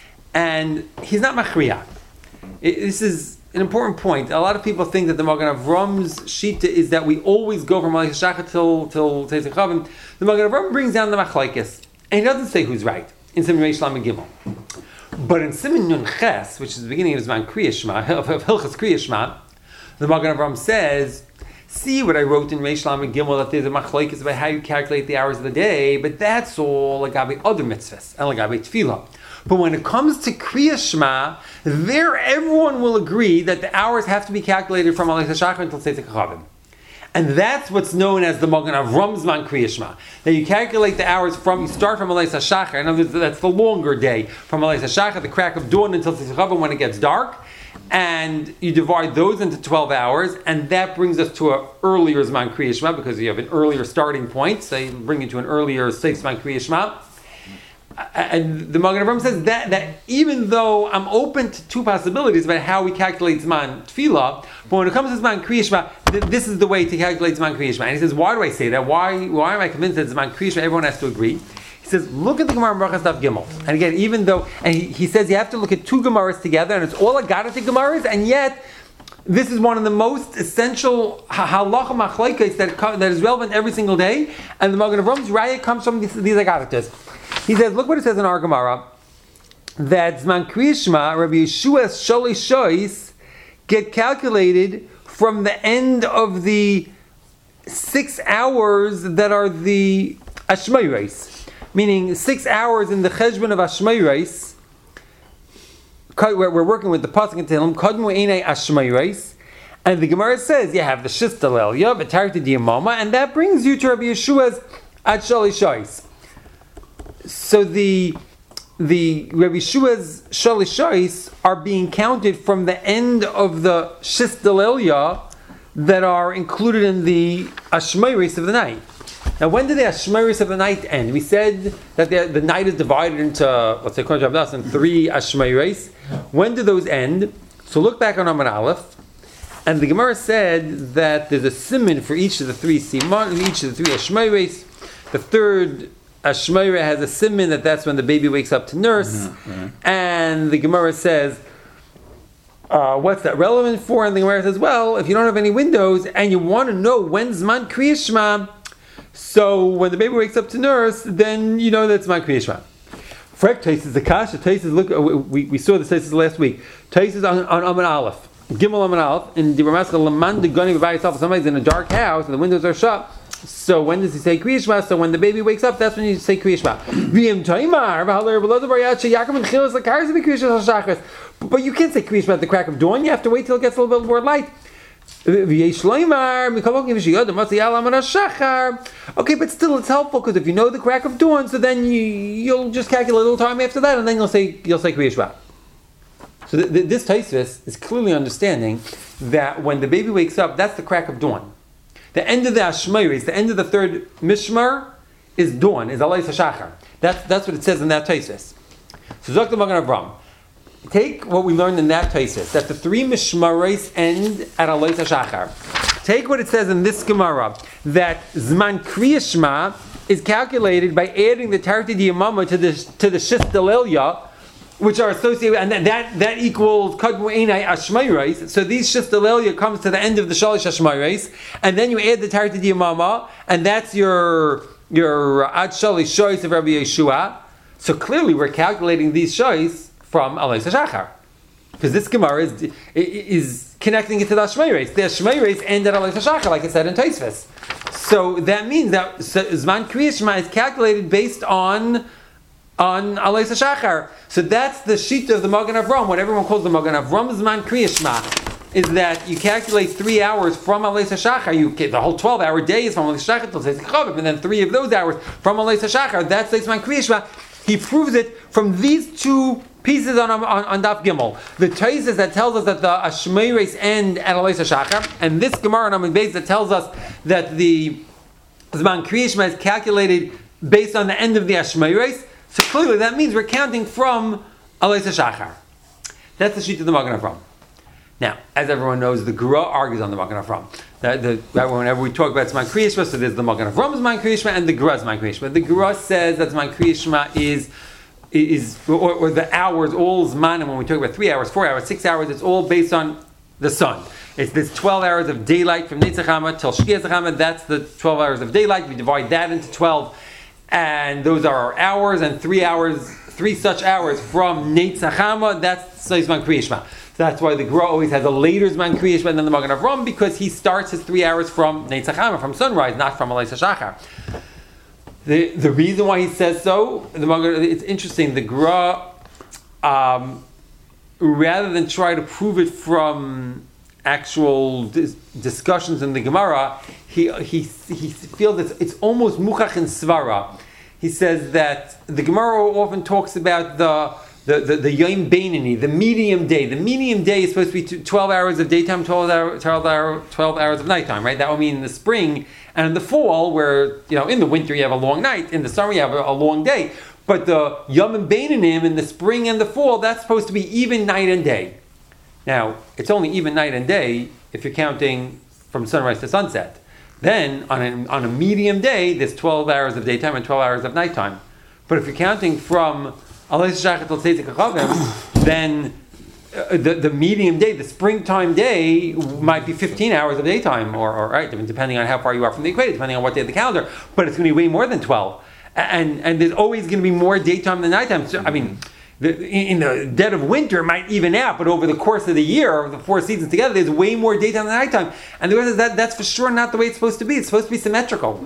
and he's not machriya. This is an important point. A lot of people think that the Magen Avraham's shita is that we always go from Malay Shachar till Tzeitzei Chavim. The Magen Avraham brings down the machlekes, and he doesn't say who's right in Siman Reish Lamed and Gimel. But in Siman Nun Ches, which is the beginning of Zman Kriya Shema, of Hilchas Kriya Shema, the Magen Avraham says, see what I wrote in Reish Lamed and Gimel, that there's a machlekes about how you calculate the hours of the day, but that's all lagabe other mitzvahs and lagabe tefillah. But when it comes to Kriya Shema, there everyone will agree that the hours have to be calculated from Malay Shachar until Tzeitzei Chavim. And that's what's known as the Magen Avraham Zman Kriya Shema. That you calculate the hours you start from Malay Shachar, in other words, that's the longer day, from Malay Shachar, the crack of dawn, until Tzeitzei Chavim when it gets dark. And you divide those into 12 hours, and that brings us to an earlier Zman Kriya Shema, because you have an earlier starting point, so you bring you to an earlier 6 Zman Kriya Shema. And the Magen Avraham says that even though I'm open to two possibilities about how we calculate Zman Tefillah, but when it comes to Zman Kriya Shema, this is the way to calculate Zman Kriya Shema. And he says, why do I say that? Why am I convinced that Zman Kriya Shema, everyone has to agree? He says, look at the Gemara Brachas Daf Gimel. And again, even though, and he says you have to look at two Gemaras together, and it's all Agadite Gemaras, and yet, this is one of the most essential halacha machlekes that is relevant every single day, and the Magen Avraham's raya comes from these Agadites. He says, look what it says in our Gemara, that Zman Kriya Shema, Rabbi Yeshua's Sholish Shois, get calculated from the end of the 6 hours that are the Ashmeiros, meaning 6 hours in the Cheshbon of Ashmeiros. We're working with the pasuk in Tehillim, Kadmu Einei Ashmeiros, and the Gemara says you have the Shistalel, you have a Tarti Diyamama, and that brings you to Rabbi Yeshua's Ad Sholish Shois. So the Rabbi Yeshua's Sholish Shois are being counted from the end of the Shistalelya that are included in the Ashmeiros of the night. Now, when did the Ashmeiros of the night end? We said that the night is divided into, let's say, according to Abdas, in 3 Ashmeiros. When do those end? So look back on Amud Aleph, and the Gemara said that there's a siman for each of the 3 simon, each of the 3 Ashmeiros. The third Ashmeira has a siman that's when the baby wakes up to nurse, and the Gemara says, what's that relevant for? And the Gemara says, well, if you don't have any windows and you want to know when Zman Kriya Shema, so when the baby wakes up to nurse, then you know that's Zman Kriya Shema. Frek Taisis the Kasha, Taisis, look, we saw the Taisis last week. Taisis on Amud Aleph, Gimel Amud Aleph, in the Ramaska Laman de Gani by itself. Somebody's in a dark house and the windows are shut. So when does he say Kriya Shema? So when the baby wakes up, that's when you say Kriya Shema. But you can't say Kriya Shema at the crack of dawn. You have to wait till it gets a little bit more light. Okay, but still it's helpful, because if you know the crack of dawn, so then you'll just calculate a little time after that, and then you'll say Kriya Shema. So this Tosfos is clearly understanding that when the baby wakes up, that's the crack of dawn. The end of the Ashmeiros, the end of the third Mishmar, is dawn, is Alayis HaShachar. That's what it says in that Tosfos. So Zok the Magen Avraham. Take what we learned in that Tosfos, that the 3 Mishmaros end at Alayis HaShachar. Take what it says in this Gemara, that Zman Kriya Shema is calculated by adding the Tarti Diyamama to the Shistalelya, which are associated, and that equals Kadmu Einai Ashmeiros. So these Shistalelya comes to the end of the Shalish Ashmeiros, and then you add the Tarti Diyamama, and that's your Ad Shalish Shois of Rabbi Yeshua. So clearly we're calculating these Shois from Alayis HaShachar, because this Gemara is connecting it to the Ashmeiros. The Ashmeiros end at Alayis HaShachar, like it said in Tosfos. So that means that Zman Kriya Shema is calculated based on Alayis HaShachar. So that's the sheet of the Magen Avraham, what everyone calls the Magen Avraham Zman Kriya Shema. is that you calculate 3 hours from Aleis HaShachar. The whole 12-hour day is from Aleis HaShachar till Tzeitz Chavim, and then 3 of those hours from Aleis HaShachar. That's the Zman Kriya Shema. He proves it from these 2 pieces on Daf Gimel. The Taisus that tells us that the Ashmeiros end at Aleis HaShachar, and this Gemara on Amud Beis that tells us that the Zman Kriya Shema is calculated based on the end of the Ashmeiros. So clearly that means we're counting from Aleis HaShachar. That's the sheet of the Magen Avraham. Now, as everyone knows, the Gra argues on the Magen Avraham. Whenever we talk about Zman Kriya Shema, so there's the Magen Avraham Zman Kriya Shema and the Gra Zman Kriya Shema. The Gra says that Zman Kriya Shema is the hours, all Zman, and when we talk about 3 hours, 4 hours, 6 hours, it's all based on the sun. It's this 12 hours of daylight from Netzach Hama till Shkias Hama. That's the 12 hours of daylight. We divide that into 12, and those are our hours, and 3 such hours from Netzach Hama, that's Zman Kriya Shema. That's why the Gra always has a later Zman Kriya Shema than the Magen Avraham, because he starts his 3 hours from Netzach Hama, from sunrise, not from Aleis HaShachar. The reason why he says so, it's interesting. The Gra, rather than try to prove it from actual discussions in the Gemara, he feels it's almost muchach in svara. He says that the Gemara often talks about the Yom Beinani, the medium day. The medium day is supposed to be 12 hours of daytime, 12 hours of nighttime, right? That would mean in the spring and in the fall, where, in the winter you have a long night, in the summer you have a long day. But the Yom Beinanim in the spring and the fall, that's supposed to be even night and day. Now, it's only even night and day if you're counting from sunrise to sunset. Then, on a medium day, there's 12 hours of daytime and 12 hours of nighttime. But if you're counting from Aleis HaShachar till Tzeitz Chavim, then the medium day, the springtime day, might be 15 hours of daytime, or right, depending on how far you are from the equator, depending on what day of the calendar. But it's going to be way more than 12, and there's always going to be more daytime than nighttime. So, I mean, in the dead of winter, it might even out, but over the course of the year, the 4 seasons together, there's way more daytime than nighttime. And the rest is that's for sure not the way it's supposed to be. It's supposed to be symmetrical.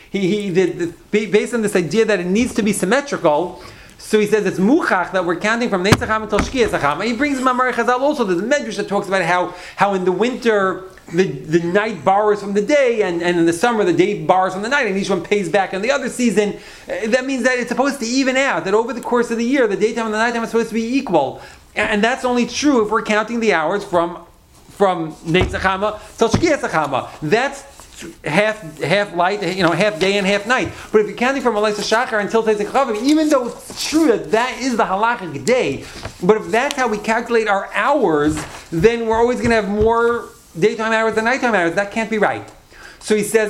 Based on this idea that it needs to be symmetrical. So he says it's muchach that we're counting from Netzach Hama till Shkias Hama. He brings Mamar Chazal also. There's a medrash that talks about how in the winter the night borrows from the day, and in the summer the day borrows from the night, and each one pays back in the other season. That means that it's supposed to even out. That over the course of the year, the daytime and the nighttime are supposed to be equal, and that's only true if we're counting the hours from Netzach Hama till Shkias Hama. That's half light, half day and half night. But if you're counting from Aleis HaShachar until Tzeitz Chavim, even though it's true that is the halachic day, but if that's how we calculate our hours, then we're always going to have more daytime hours than nighttime hours. That can't be right. So he says,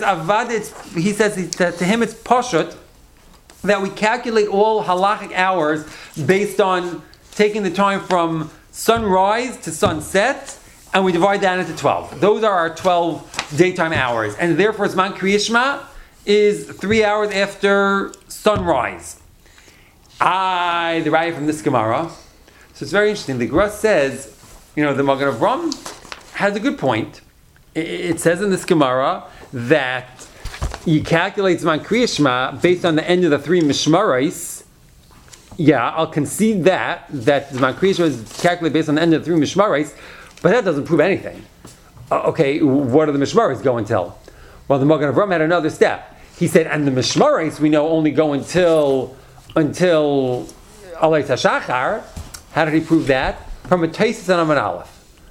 to him it's pashut that we calculate all halachic hours based on taking the time from sunrise to sunset, and we divide that into 12. Those are our 12 daytime hours. And therefore, Zman Kriya Shema is 3 hours after sunrise. The raya from this Gemara. So it's very interesting. The Gemara says, the Magen Avraham has a good point. It says in this Gemara that you calculate Zman Kriya Shema based on the end of the 3 Mishmaros. Yeah, I'll concede that Zman Kriya Shema is calculated based on the end of the 3 Mishmaros, but that doesn't prove anything. Okay, what are the Mishmaros go until? Well, the Magen Avraham had another step. He said, and the Mishmaros we know only go until Aleis HaShachar. How did he prove that? From a Taisus and Amud Aleph.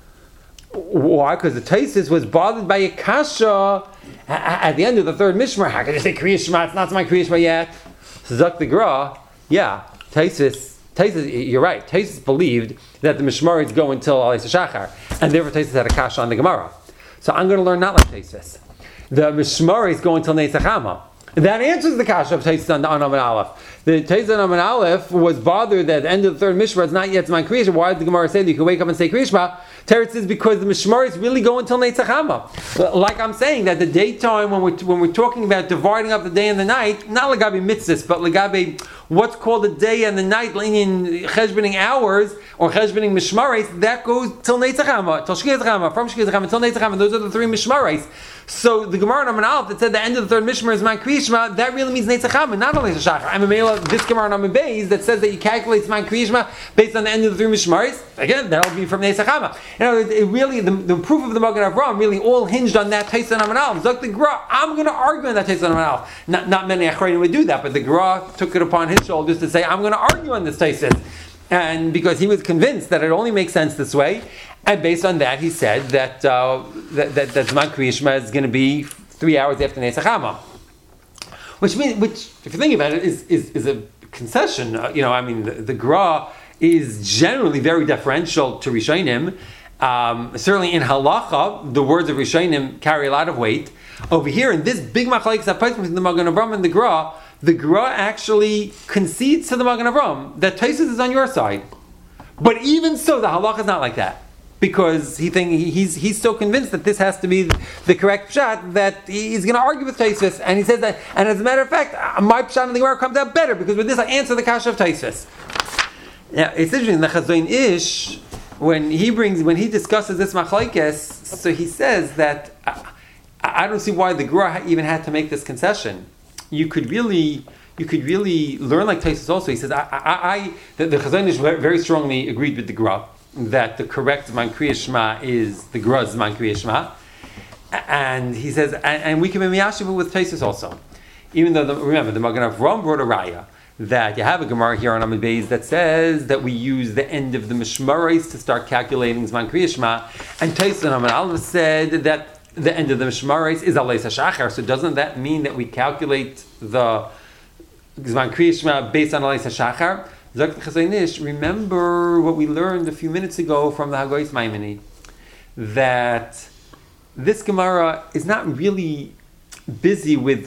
Why? Because the Taisus was bothered by a kasha at the end of the 3rd Mishmar. How can you say Kriya Shema? It's not my Kriya Shema yet. Zak the Gra, yeah, Taisus, you're right. Taisus believed that the Mishmaros go until Aleis HaShachar, and therefore Taisus had a kasha on the Gemara. So I'm going to learn not like Taisus. The Mishmaros go until Netzach Hama. That answers the kasha of Taisus on Amud Aleph. The Taisus on Amud Aleph was bothered that at the end of the 3rd Mishmar, it's not yet Zman Kriya Shema. Why did the Gemara say that you can wake up and say Kriya Shema? Teretz is because the Mishmaros really go until Netzach Hama. Like I'm saying, that the daytime, when we're talking about dividing up the day and the night, not legabe mitzvahs, but legabe what's called the day and the night, in cheshboning hours or cheshboning mishmaris, that goes till Netzach Hama, till Shkias Chama, from Shkias Chama till Netzach Hama. Those are the 3 mishmaris. So the Gemara in Amud Aleph that said the end of the 3rd mishmar is Zman Kriyishma, that really means Netzach Hama, not only Shachar. And this Gemara in Amud Beis that says that you calculate Zman Kriyishma based on the end of the 3 mishmaris, again, that'll be from Netzach Hama. It really, the proof of the Magen Avraham really all hinged on that Taisa in Amud Aleph. Zok the Gemara, I'm going to argue on that Taisa in Amud Aleph. Not many Achrayim would do that, but the Gemara took it upon his shoulders to say, I'm going to argue on this Taisa. And because he was convinced that it only makes sense this way, and based on that, he said that Zman Kriyishma is going to be 3 hours after Netzach Hama. Which, if you think about it, is a concession. The Gra is generally very deferential to Rishonim. Certainly in Halacha, the words of Rishonim carry a lot of weight. Over here, in this big machlokes between the Magen Avraham and the Gra actually concedes to the Magen Avraham that Tosfos is on your side. But even so, the Halacha is not like that. Because he's so convinced that this has to be the correct pshat that he's going to argue with Tosfos, and he says that. And as a matter of fact, my pshat in the Gemara comes out better because with this I answer the kasha of Tosfos. Now it's interesting. The Chazon Ish, when he discusses this machlokes, so he says that I don't see why the Gra even had to make this concession. You could really learn like Tosfos also. He says the Chazon Ish very strongly agreed with the Gra that the correct Zman Kriyas Shema is the Gra's Zman Kriyas Shema, and he says, and we can be miyashiv with Tosfos also, even though remember the Magen Avraham brought a raya that you have a Gemara here on Amud Beis that says that we use the end of the Mishmaros to start calculating Zman Kriyas Shema, and Tosfos on Amud Aleph said that the end of the Mishmaros is Aleis HaShachar. So doesn't that mean that we calculate the Zman Kriyas Shema based on Aleis HaShachar? Remember what we learned a few minutes ago from the Hagoyis Maimoni, that this Gemara is not really busy with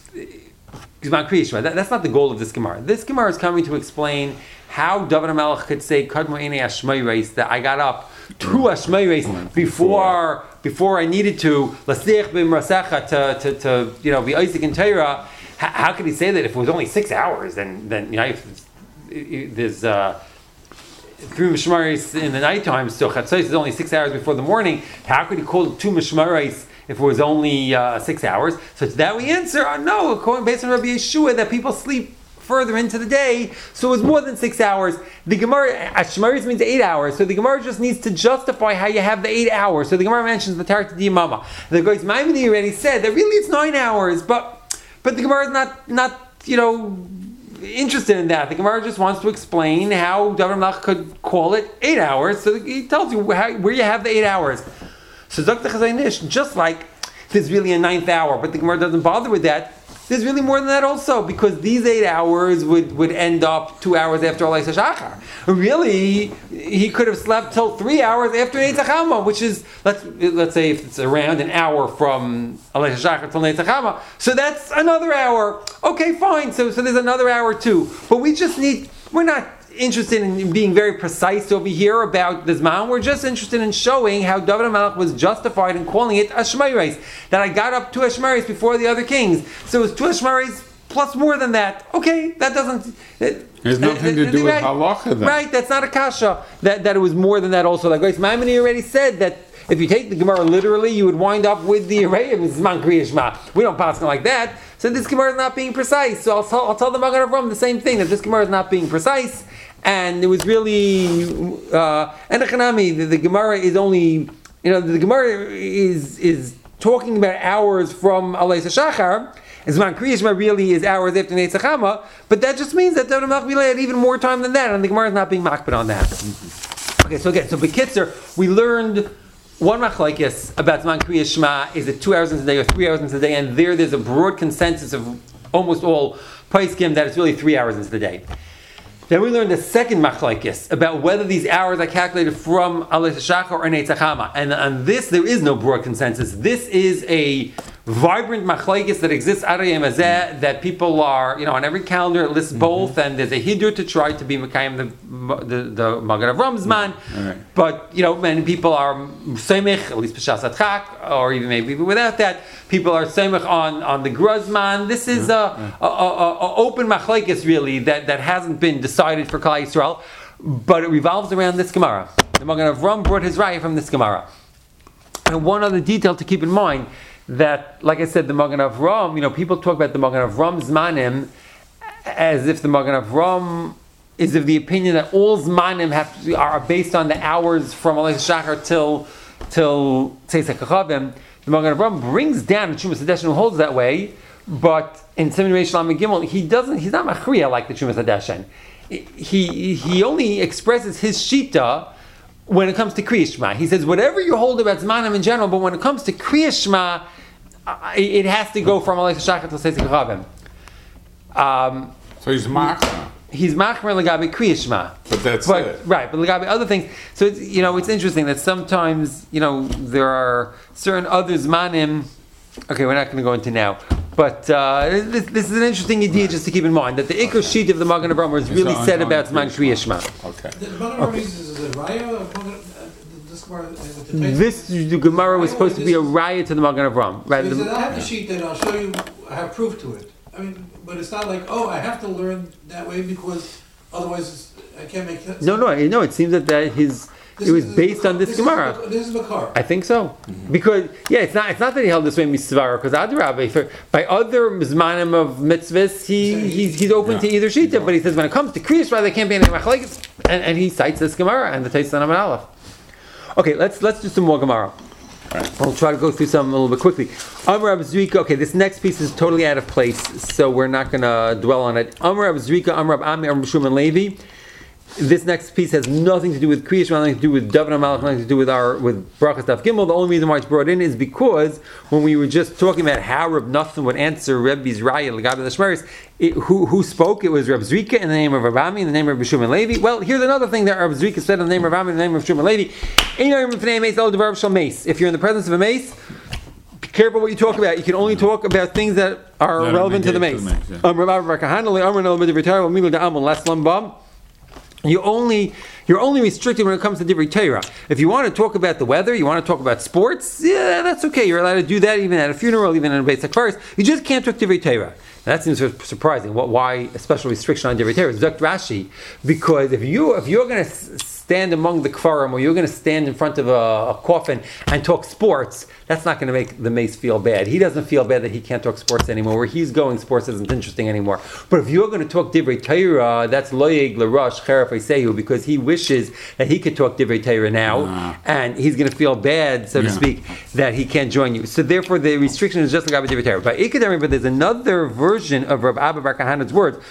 Zman Kriyas Shema. That's not the goal of this Gemara. This Gemara is coming to explain how David HaMelech could say Kadmo Einei Hashmeiros, that I got up 2 Hashmeiros before I needed to L'Siach B'Mrasecha to be Isaac in Torah. How could he say that if it was only 6 hours? Then if there's 3 Mishmaros in the nighttime, so Chatzos is only 6 hours before the morning. How could he call it 2 Mishmaros if it was only 6 hours? So to that we answer, no, based on Rabbi Yeshua, that people sleep further into the day, so it was more than 6 hours. The Gemara, Ashmaris means 8 hours, so the Gemara just needs to justify how you have the 8 hours. So the Gemara mentions the Tarot D'Yamama. The Goyis Maimoni already said that really it's 9 hours, but the Gemara is not interested in that. The Gemara just wants to explain how David HaMelech could call it 8 hours, so he tells you where you have the 8 hours. So Zok the Chazon Ish, just like there's really a 9th hour, but the Gemara doesn't bother with that, there's really more than that also, because these 8 hours would end up 2 hours after Aleis HaShachar. Really, he could have slept till 3 hours after Netzach Hama, which is, let's say if it's around an hour from Aleis HaShachar till Netzach Hama, so that's another hour. Okay, fine, so there's another hour too. But we're not interested in being very precise over here about the Zman. We're just interested in showing how David HaMelech was justified in calling it Hashmeiros, that I got up 2 Hashmeiros before the other kings. So it was 2 Hashmeiros plus more than that. Okay, that doesn't... There's nothing to do with halacha then. Right, that's not a kasha. That it was more than that also. Like Goyis Maimoni already said that if you take the Gemara literally, you would wind up with the array of Zman Kriyas Shema. We don't pass it like that. So this Gemara is not being precise. So I'll tell the Magen Avraham the same thing, that this Gemara is not being precise. And it was really, and the Gemara is only, the Gemara is talking about hours from Aleis HaShachar, and Zman Kriyas Shema really is hours after Netzach Hama, but that just means that David HaMelech had even more time than that, and the Gemara is not being makbid on that. Okay, so B'kitzer, we learned one machlokes about Zman Kriyas Shema, is it 2 hours into the day or 3 hours into the day, and there's a broad consensus of almost all poskim that it's really 3 hours into the day. Then we learned a second machlokes about whether these hours are calculated from Aleis HaShachar or Netzach Hama. And on this, there is no broad consensus. This is a vibrant machlekes that exists that people are, on every calendar it lists both, and there's a hidur to try to be mekayim the Magen Avram Zman, but many people are seimich, at least b'shas Adchak, or even maybe without that, people are seimich on the Gruzman. This is a open machlekes really that hasn't been decided for Klal Yisrael, but it revolves around this Gemara. The Magen Avram brought his raya from this Gemara. And one other detail to keep in mind, that, like I said, the Magen Avram, people talk about the Magen Avram Zmanim as if the Magen Avram is of the opinion that all Zmanim are based on the hours from Alayhi Shachar till Tzeis HaKachavim. The Magen Avram brings down the Chumas Hadesh and holds that way, but in Siman Reish Lamed Gimel, he's not Machriya like the Chumas Hadesh. He only expresses his Shita when it comes to Kriya Shema. He says, whatever you hold about Zmanim in general, but when it comes to Kriya Shema, it has to go from Alayhi Shachar to Tzeis HaKachavim. So he's machmer. He's machmer legabi Kriya Shema. But that's it. Right, but legabi other things. So it's interesting that sometimes, there are certain other Zmanim, okay, we're not going to go into now, but this is an interesting idea just to keep in mind, that the Iker sheet of the Magen Avram is really said about Zman Kriya Shema. Okay. The Magen Avram is a raya. This Gemara was supposed to be a raya to the Magen Avram. Right? So I have the sheet that I'll show you. I have proof to it. I mean, but it's not like, I have to learn that way because otherwise I can't make sense. No. It seems that it was based on this Gemara. This is Makar. I think so. Because, it's not that he held this way Misvara, because Adrabah, by other Zmanim of mitzvahs, he's open to either Shita, but he says when it comes to Kriya Shema, there can't be any machlekes, and he cites this Gemara and the Teitzan Amud Aleph. Okay, let's do some more Gemara. Right. We'll try to go through some a little bit quickly. Amar Rav Zrika. Okay, this next piece is totally out of place, so we're not going to dwell on it. Amar Rav Zrika, Amar Rav Ami, Amar Shimon Levi. This next piece has nothing to do with Kriya Shema, nothing to do with David HaMelech, nothing to do with Brachas Daf Gimel. The only reason why it's brought in is because when we were just talking about how Reb Nachman would answer Rebbe's Raya L'Gabe L'Shmeris, who spoke? It was Reb Zrika in the name of Rav Ami, in the name of Reb Shimon Levi. Well, here's another thing that Reb Zrika said in the name of Rav Ami, in the name of Shimon Levi. If you're in the presence of a mace, be careful what you talk about. You can only talk about things that are relevant to the mace. You're only restricted when it comes to Divrei Torah. If you want to talk about the weather, you want to talk about sports, that's okay. You're allowed to do that even at a funeral, even in a Beis HaKfaros. You just can't talk Divrei Torah. That seems surprising. Why a special restriction on Divrei Torah? It's Dr. Rashi, because if you're going to stand among the kfarim, or you're going to stand in front of a coffin and talk sports, that's not going to make the mace feel bad. He doesn't feel bad that he can't talk sports anymore. Where he's going, sports isn't interesting anymore. But if you're going to talk Divrei Torah, that's loyeg l'rosh cheref eisehu, because he wishes that he could talk Divrei Torah now, and he's going to feel bad, so to speak, that he can't join you. So therefore, the restriction is just like Divrei Torah. But there's another version of Rav Abba Bar Kahana's words.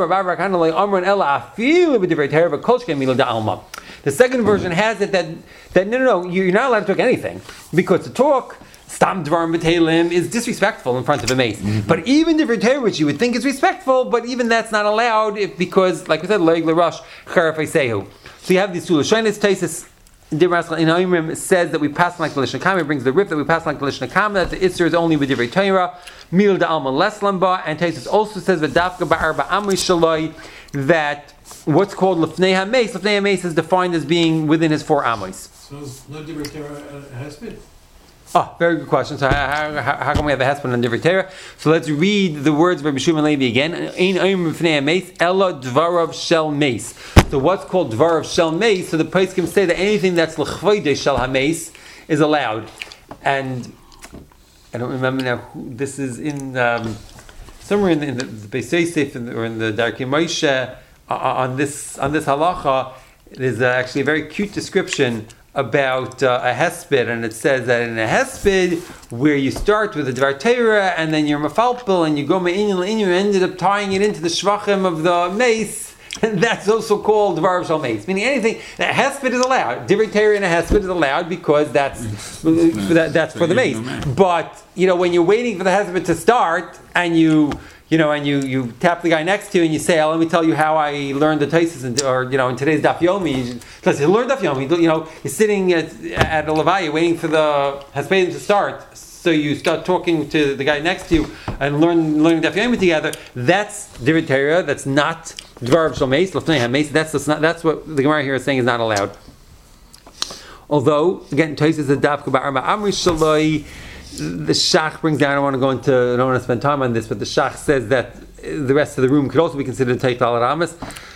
The second version has it that no, you're not allowed to talk anything, because to talk Stam Dvarim B'Teilim is disrespectful in front of a mace. Mm-hmm. But even Divrei Torah, which you would think is respectful, but even that's not allowed because, like we said, Loig L'Rosh Cheref Eisehu. So you have these two. Lashonis Taisis in Ayimrim says that we pass like the Lishna Kama. It brings the rip that we pass like the Lishna Kama, that the Isser is only with Divrei Torah. Mil Da'alma Les Lamba. And Taisis also says that Dafka Ba'arba Amri Shaloi, that what's called Lefnei HaMeis. Lefnei HaMeis is defined as being within his 4 Amos. So no Divrei Torah hesped? Oh, very good question. So how can we have a hesped on Divrei Torah? So let's read the words of Rabbi Shimon Levi again. Ein Ayim Lefnei HaMeis Ela Dvarav Shel Meis. So what's called Dvarav Shel Meis? So the place can say that anything that's L'chvoidei Shel HaMeis is allowed. And I don't remember now who this is in... somewhere in the Beis Yosef or in the Darkei Moshe on this halacha, there's actually a very cute description about a hesped, and it says that in a hesped where you start with a Dvar Torah and then you're mafalpel and you go me'inyan le'inyan, you ended up tying it into the shvachim of the mace, and that's also called Dvar Shal Mace. Meaning anything, a hesped is allowed. Divrei Torah in a hesped is allowed because that's for the mace. But when you're waiting for the hesped to start and you tap the guy next to you and you say, let me tell you how I learned the Taisis, in today's Daf Yomi. Let's say, learn Daf Yomi. You're sitting at a Levaya waiting for the Hespedim to start. So so you start talking to the guy next to you and learning Daf Yomi together. That's Divrei Torah. That's not Dvar Shalmeis. That's what the Gemara here is saying is not allowed. Although again, Tosfos says Dafka Ba'arba Amri Shaloi. The Shach brings down. I don't want to spend time on this, but the Shach says that the rest of the room could also be considered Teich Al Ramas.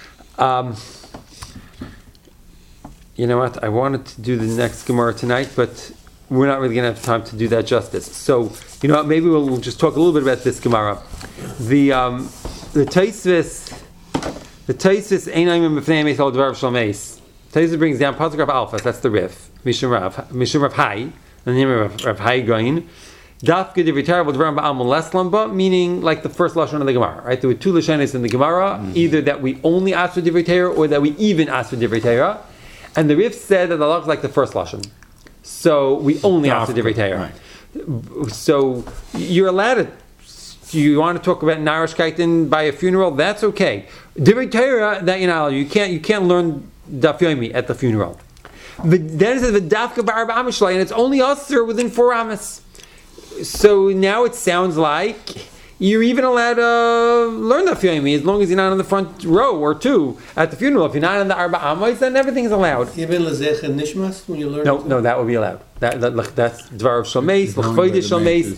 You know what? I wanted to do the next Gemara tonight, but we're not really going to have time to do that justice. So, you know what? Maybe we'll just talk a little bit about this Gemara. The Tosfos Einayim B'fnei Meis Al Dvar Shalmeis. Tosfos brings down Pasuk Rav Alphas. That's the Rif. Mishum Rav Hai. And the name of Rav Hai Goin. Dafka Divrei Torah V'Dvarim Ba'alma Less Lamba, meaning like the first lashon of the Gemara. Right? There were two lashonos in the Gemara, either that we only ask for Divrei Torah or that we even ask for Divrei Torah. And the Rif said that the halach is like the first lashon, so we only ask for Divrei Torah. Right. So you're allowed to. You want to talk about Narishkaitin by a funeral? That's okay. Divrei Torah, that you can't learn Daf Yomi at the funeral. But then it says V'dafka Ba'arba Amishlai, and it's only usher within 4 amas. So now it sounds like you're even allowed to learn Daf Yomi as long as you're not on the front row or 2 at the funeral. If you're not on the Arba Amos, then everything is allowed. Even Lezech and Nishmas when you learn. No, that would be allowed. That's Dvar of Shalmeis, L'chvoide Shalmeis.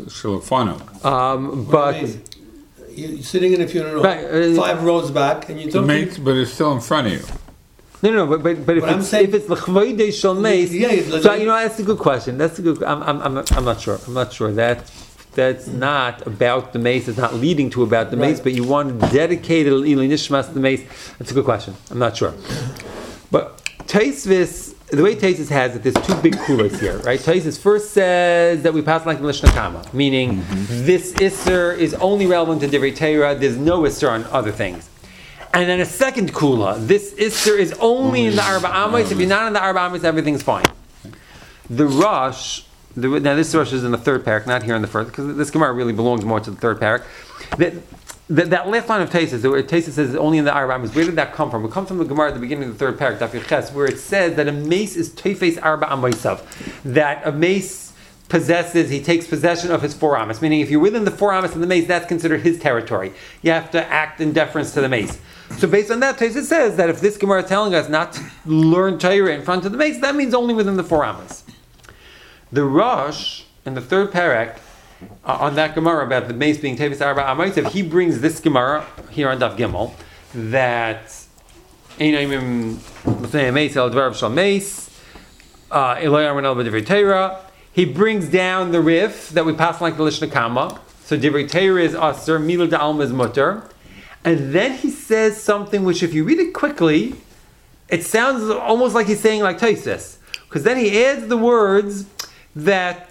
But you're sitting in a funeral, right, 5 rows back, and you don't. But it's still in front of you. No, but if it's l'chvoide shalmeis, so that's a good question. That's a good. I'm not sure. I'm not sure that's not about the mace. It's not leading to about the mace. But you want to dedicate it Ilui Nishmas to the mace. That's a good question. I'm not sure. But Tosfos, the way Tosfos has it, there's 2 big kulas here, right? Tosfos first says that we pass like the Mishnah Kama, meaning this Isser is only relevant to Divrei Torah. There's no Isser on other things. And then a second kula, this Isser is only in the Arba Amos. If you're not in the Arba Amos, everything's fine. The Rosh, now this Rosh is in the 3rd parak, not here in the 1st, because this Gemara really belongs more to the 3rd parak. That last line of Tosfos, where Tosfos says it's only in the Arba Amos, where did that come from? It comes from the Gemara at the beginning of the 3rd parak, Daf Yoches, where it says that a mace is Tofes Arba Amosav, that a mace he takes possession of his 4 amas, meaning if you're within the 4 amas of the mace, that's considered his territory. You have to act in deference to the mace. So based on that, Tosfos says that if this Gemara is telling us not to learn Torah in front of the mace, that means only within the 4 amas. The Rosh, in the 3rd parak, on that Gemara about the mace being Tevis Arba Amosav, he brings this Gemara here on Daf Gimel, that Einayim B'fnei Meis El Dvar Shal Meis, Eloi Arman El B'Divrei Torah. He brings down the Rif that we pass like the Lishna Kama. So Divrei Torah is Aser, Milu Da'alma is Mutter. And then he says something which, if you read it quickly, it sounds almost like he's saying like Tosfos, because then he adds the words that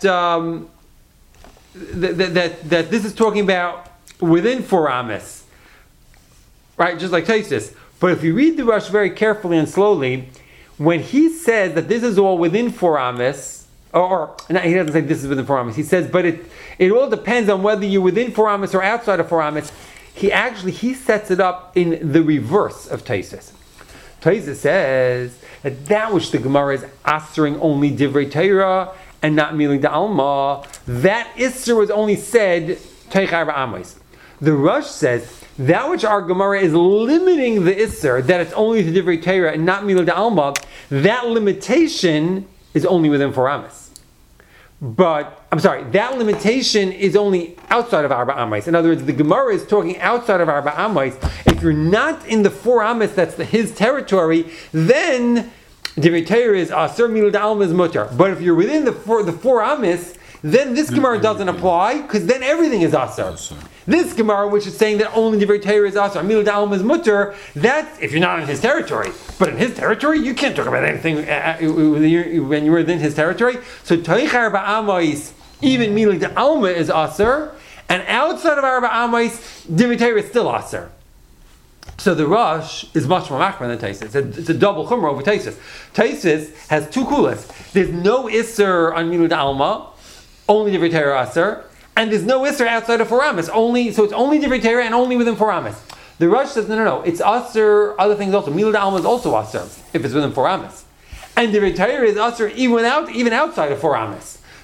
that this is talking about within 4 amas, right? Just like Tosfos. But if you read the Rosh very carefully and slowly, when he says that this is all within 4 amas, or no, he doesn't say this is within 4 amas. He says, but it all depends on whether you're within 4 amas or outside of 4 amas. He sets it up in the reverse of Tosfos. Tosfos says that which the Gemara is answering only Divrei Torah and not Mili Da'alma, that Isser was only said Teich Arba Amos. The Rosh says that which our Gemara is limiting the Isser, that it's only to Divrei Torah and not Mili Da'alma, that limitation is only within 4 amas. But, that limitation is only outside of Arba Amos. In other words, the Gemara is talking outside of Arba Amos. If you're not in the 4 amas, that's his territory, then Divrei Torah is Aser Milu Da'alma is Mutter. But if you're within the 4 amas, then this Gemara doesn't apply, because then everything is Aser. This Gemara, which is saying that only Divrei Torah is Aser, Milu Da'alma is Mutter, that's if you're not in his territory. But in his territory, you can't talk about anything when you're within his territory. So Teich Arba Amos, even Milu Da'alma is Aser, and outside of Arba Amos, Divrei Torah is still Aser. So the Rosh is much more machmir than Tosfos. It's a double chumrah over Tosfos. Tosfos has 2 kulas. There's no Isser on Milu Da'alma, only Divrei Torah Aser, and there's no Isser outside of 4 amas. So it's only Divrei Torah and only within 4 amas. The Rosh says no. It's Aser, other things also. Milu Da'alma is also Aser if it's within 4 amas, and Divrei Torah is Aser even outside of 4 amas.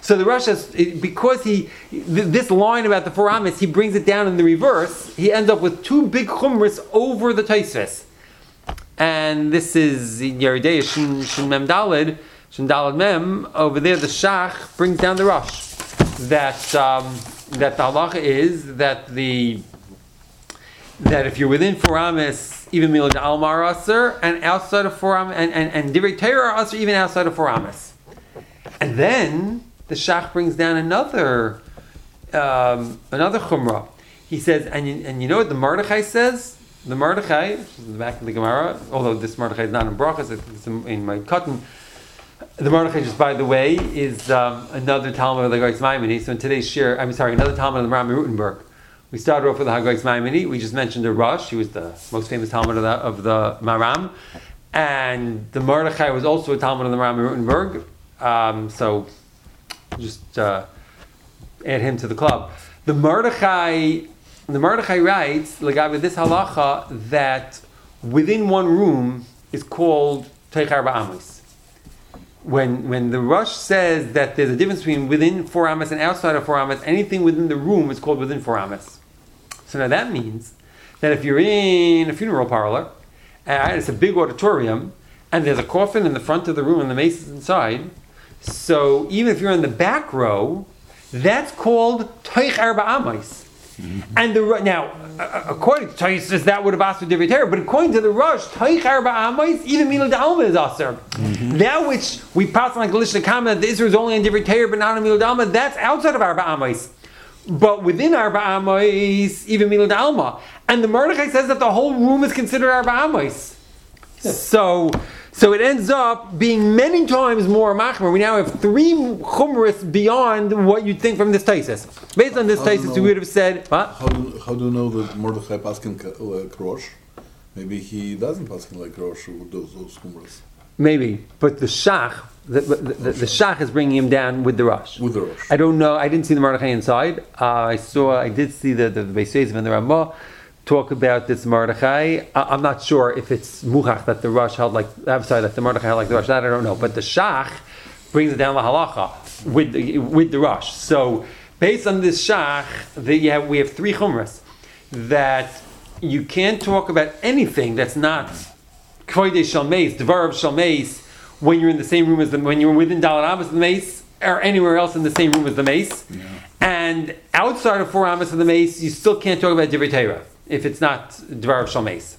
So the Rosh has, because this line about the 4 amas, he brings it down in the reverse. He ends up with 2 big chumras over the Tosfos. And this is in Yeridei Shin Mem Daled, Shin Daled Mem. Over there, the Shach brings down the Rosh that the halacha is that if you're within 4 amas, even Milad Alma are aser, and outside of 4 amas, and Divrei Torah are aser, even outside of 4 amas. And then the Shach brings down another chumrah. He says, and you know what the Mordechai says? The Mordechai, which is in the back of the Gemara, although this Mordechai is not in Brachas, it's in my cotton. The Mordechai, just by the way, is another Talmud of the Haggai Maimoni. So in today's shir, another Talmud of the Maram Rutenberg. We started off with the Haggai Maimoni. We just mentioned the Rosh. He was the most famous Talmud of the Maram. And the Mordechai was also a Talmud of the Maram Rutenberg. So just add him to the club. The Mordechai writes, Lagabi this halacha, that within one room is called Teich Arba Amos. When the Rosh says that there's a difference between within 4 amas and outside of 4 amas, anything within the room is called within 4 amas. So now that means that if you're in a funeral parlor, and it's a big auditorium, and there's a coffin in the front of the room and the mace is inside, so even if you're in the back row, that's called Teich Arba Amos. And now, according to Tosfos, that would have asked for Divrei Torah, but according to the Rosh, Teich Arba Amos, even Milad Alma is aser. That which we pass on like the Lishna Kama, that the Isra is only on Divrei Torah, but not on Milad Alma, that's outside of Arba Amos. But within Arba Amos, even Milad Alma. And the Mordechai says that the whole room is considered Arba Amos. So it ends up being many times more machmer. We now have 3 chumras beyond what you'd think from this Tosfos. Based on this Tosfos, we would have said, what? How do you know that Mordechai paskin like Rosh? Maybe he doesn't paskin like Rosh with those chumras. Maybe, but the Shach, the Shach is bringing him down with the Rosh. With the Rosh. I don't know. I didn't see the Mordechai inside. I did see the Beis Yosef and the Ramah talk about this Mordechai. I'm not sure if it's Muchach that the Rosh held like, I'm sorry, that the Mordechai held like the Rosh. That I don't know. But the Shach brings it down the halacha with the Rosh. So based on this Shach, we have 3 chumras that you can't talk about anything that's not Kvoidei Shalmeis, Devar of Shalmeis, when you're in the same room when you're within Dalet Amas of the mace, or anywhere else in the same room as the mace. Yeah. And outside of 4 amas of the mace, you still can't talk about Divrei Torah if it's not Dvar of Shalmeis.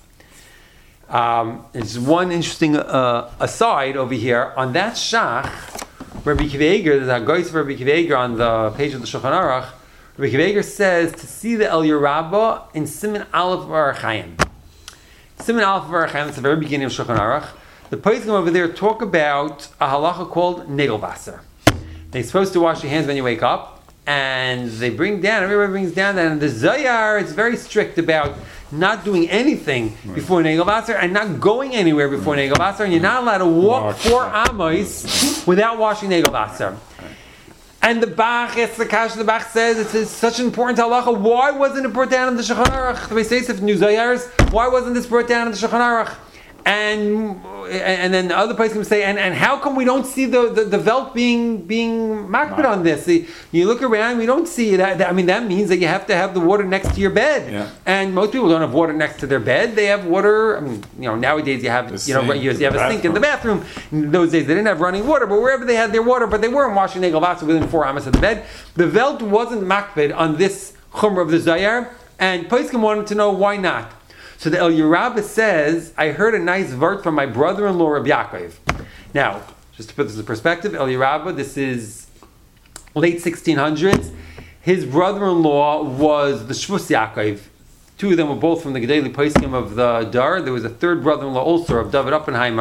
There's one interesting aside over here. On that Shach, Rabbi Akiva Eiger, there's a Goyis of Rabbi Akiva Eiger on the page of the Shulchan Aruch. Rabbi Akiva Eiger says to see the El Yerabah in Siman Aleph of Orach Chaim. Siman Aleph of Orach Chaim, it's the very beginning of Shulchan Aruch. The poskim over there talk about a halacha called Negel Vaser. They're supposed to wash your hands when you wake up. And they bring down, everybody brings down that. And the Zayar is very strict about not doing anything before Negel Vaser and not going anywhere before Negel Vaser. And you're not allowed to walk 4 amos without washing Negel Vaser. And the Bach, the Kash, the Bach says it's such an important halacha. Why wasn't it brought down in the Shulchan Aruch? The Beis Yosef knew Zayars. Why wasn't this brought down in the Shulchan Aruch? And then the other place can say, and how come we don't see the Velt being makbid on this? You look around, we don't see that. I mean, that means that you have to have the water next to your bed. Yeah. And most people don't have water next to their bed. They have water. I mean, nowadays you have you have a sink in the bathroom. In those days they didn't have running water, but wherever they had their water, but they weren't washing Negel Vaser within 4 amas of the bed. The Velt wasn't makbid on this chumrah of the Zayar, and poskim wanted to know why not. So the El Yerabah says, I heard a nice vert from my brother-in-law, Rabbi Yaakov. Now, just to put this in perspective, El Yerabah, this is late 1600s. His brother-in-law was the Shvus Yaakov. 2 of them were both from the Gedali Poskim of the Dar. There was a third brother-in-law also of David Oppenheim,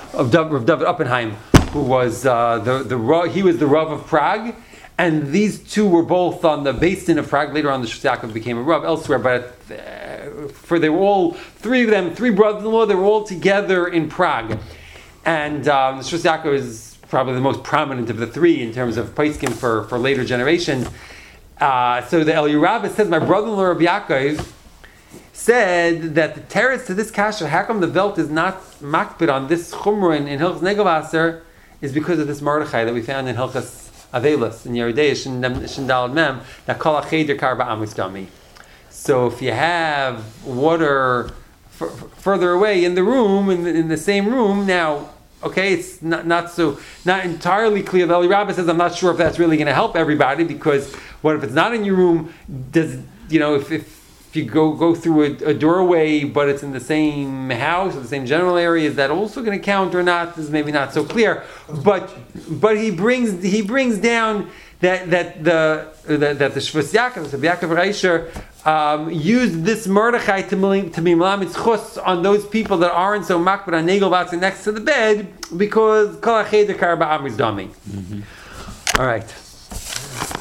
who was he was the Rav of Prague. And these 2 were both on the Beis Din of Prague. Later on, the Shvus Yaakov became a Rav elsewhere, but they were all 3 of them, 3 brothers-in-law. They were all together in Prague, and the Shvus Yaakov is probably the most prominent of the 3 in terms of poskim for later generations. So the El Yerabah says, my brother-in-law Rabbi Yaakov said that the teretz to this kasha, how come the Velt is not makbid on this chumrah in Hilchas Negel Vaser, is because of this Mordechai that we found in Hilchas Avelis in Yeridei Shindal Mem that Kol HaCheder Kar Ba'amis Dami. So if you have water further away in the room, in the same room, now, okay, it's not entirely clear. The Eli Rabbah says, I'm not sure if that's really going to help everybody, because what if it's not in your room? Does, if you go through a doorway, but it's in the same house or the same general area, is that also going to count or not? This is maybe not so clear. But he brings down that the Shvus Yaakov, the Yaakov Reisher, used this Mordechai to be Melamed Chus on those people that aren't so makbid on Nagel Vatsa next to the bed, because Kol HaCheder Kar Ba'amis Dami. All right.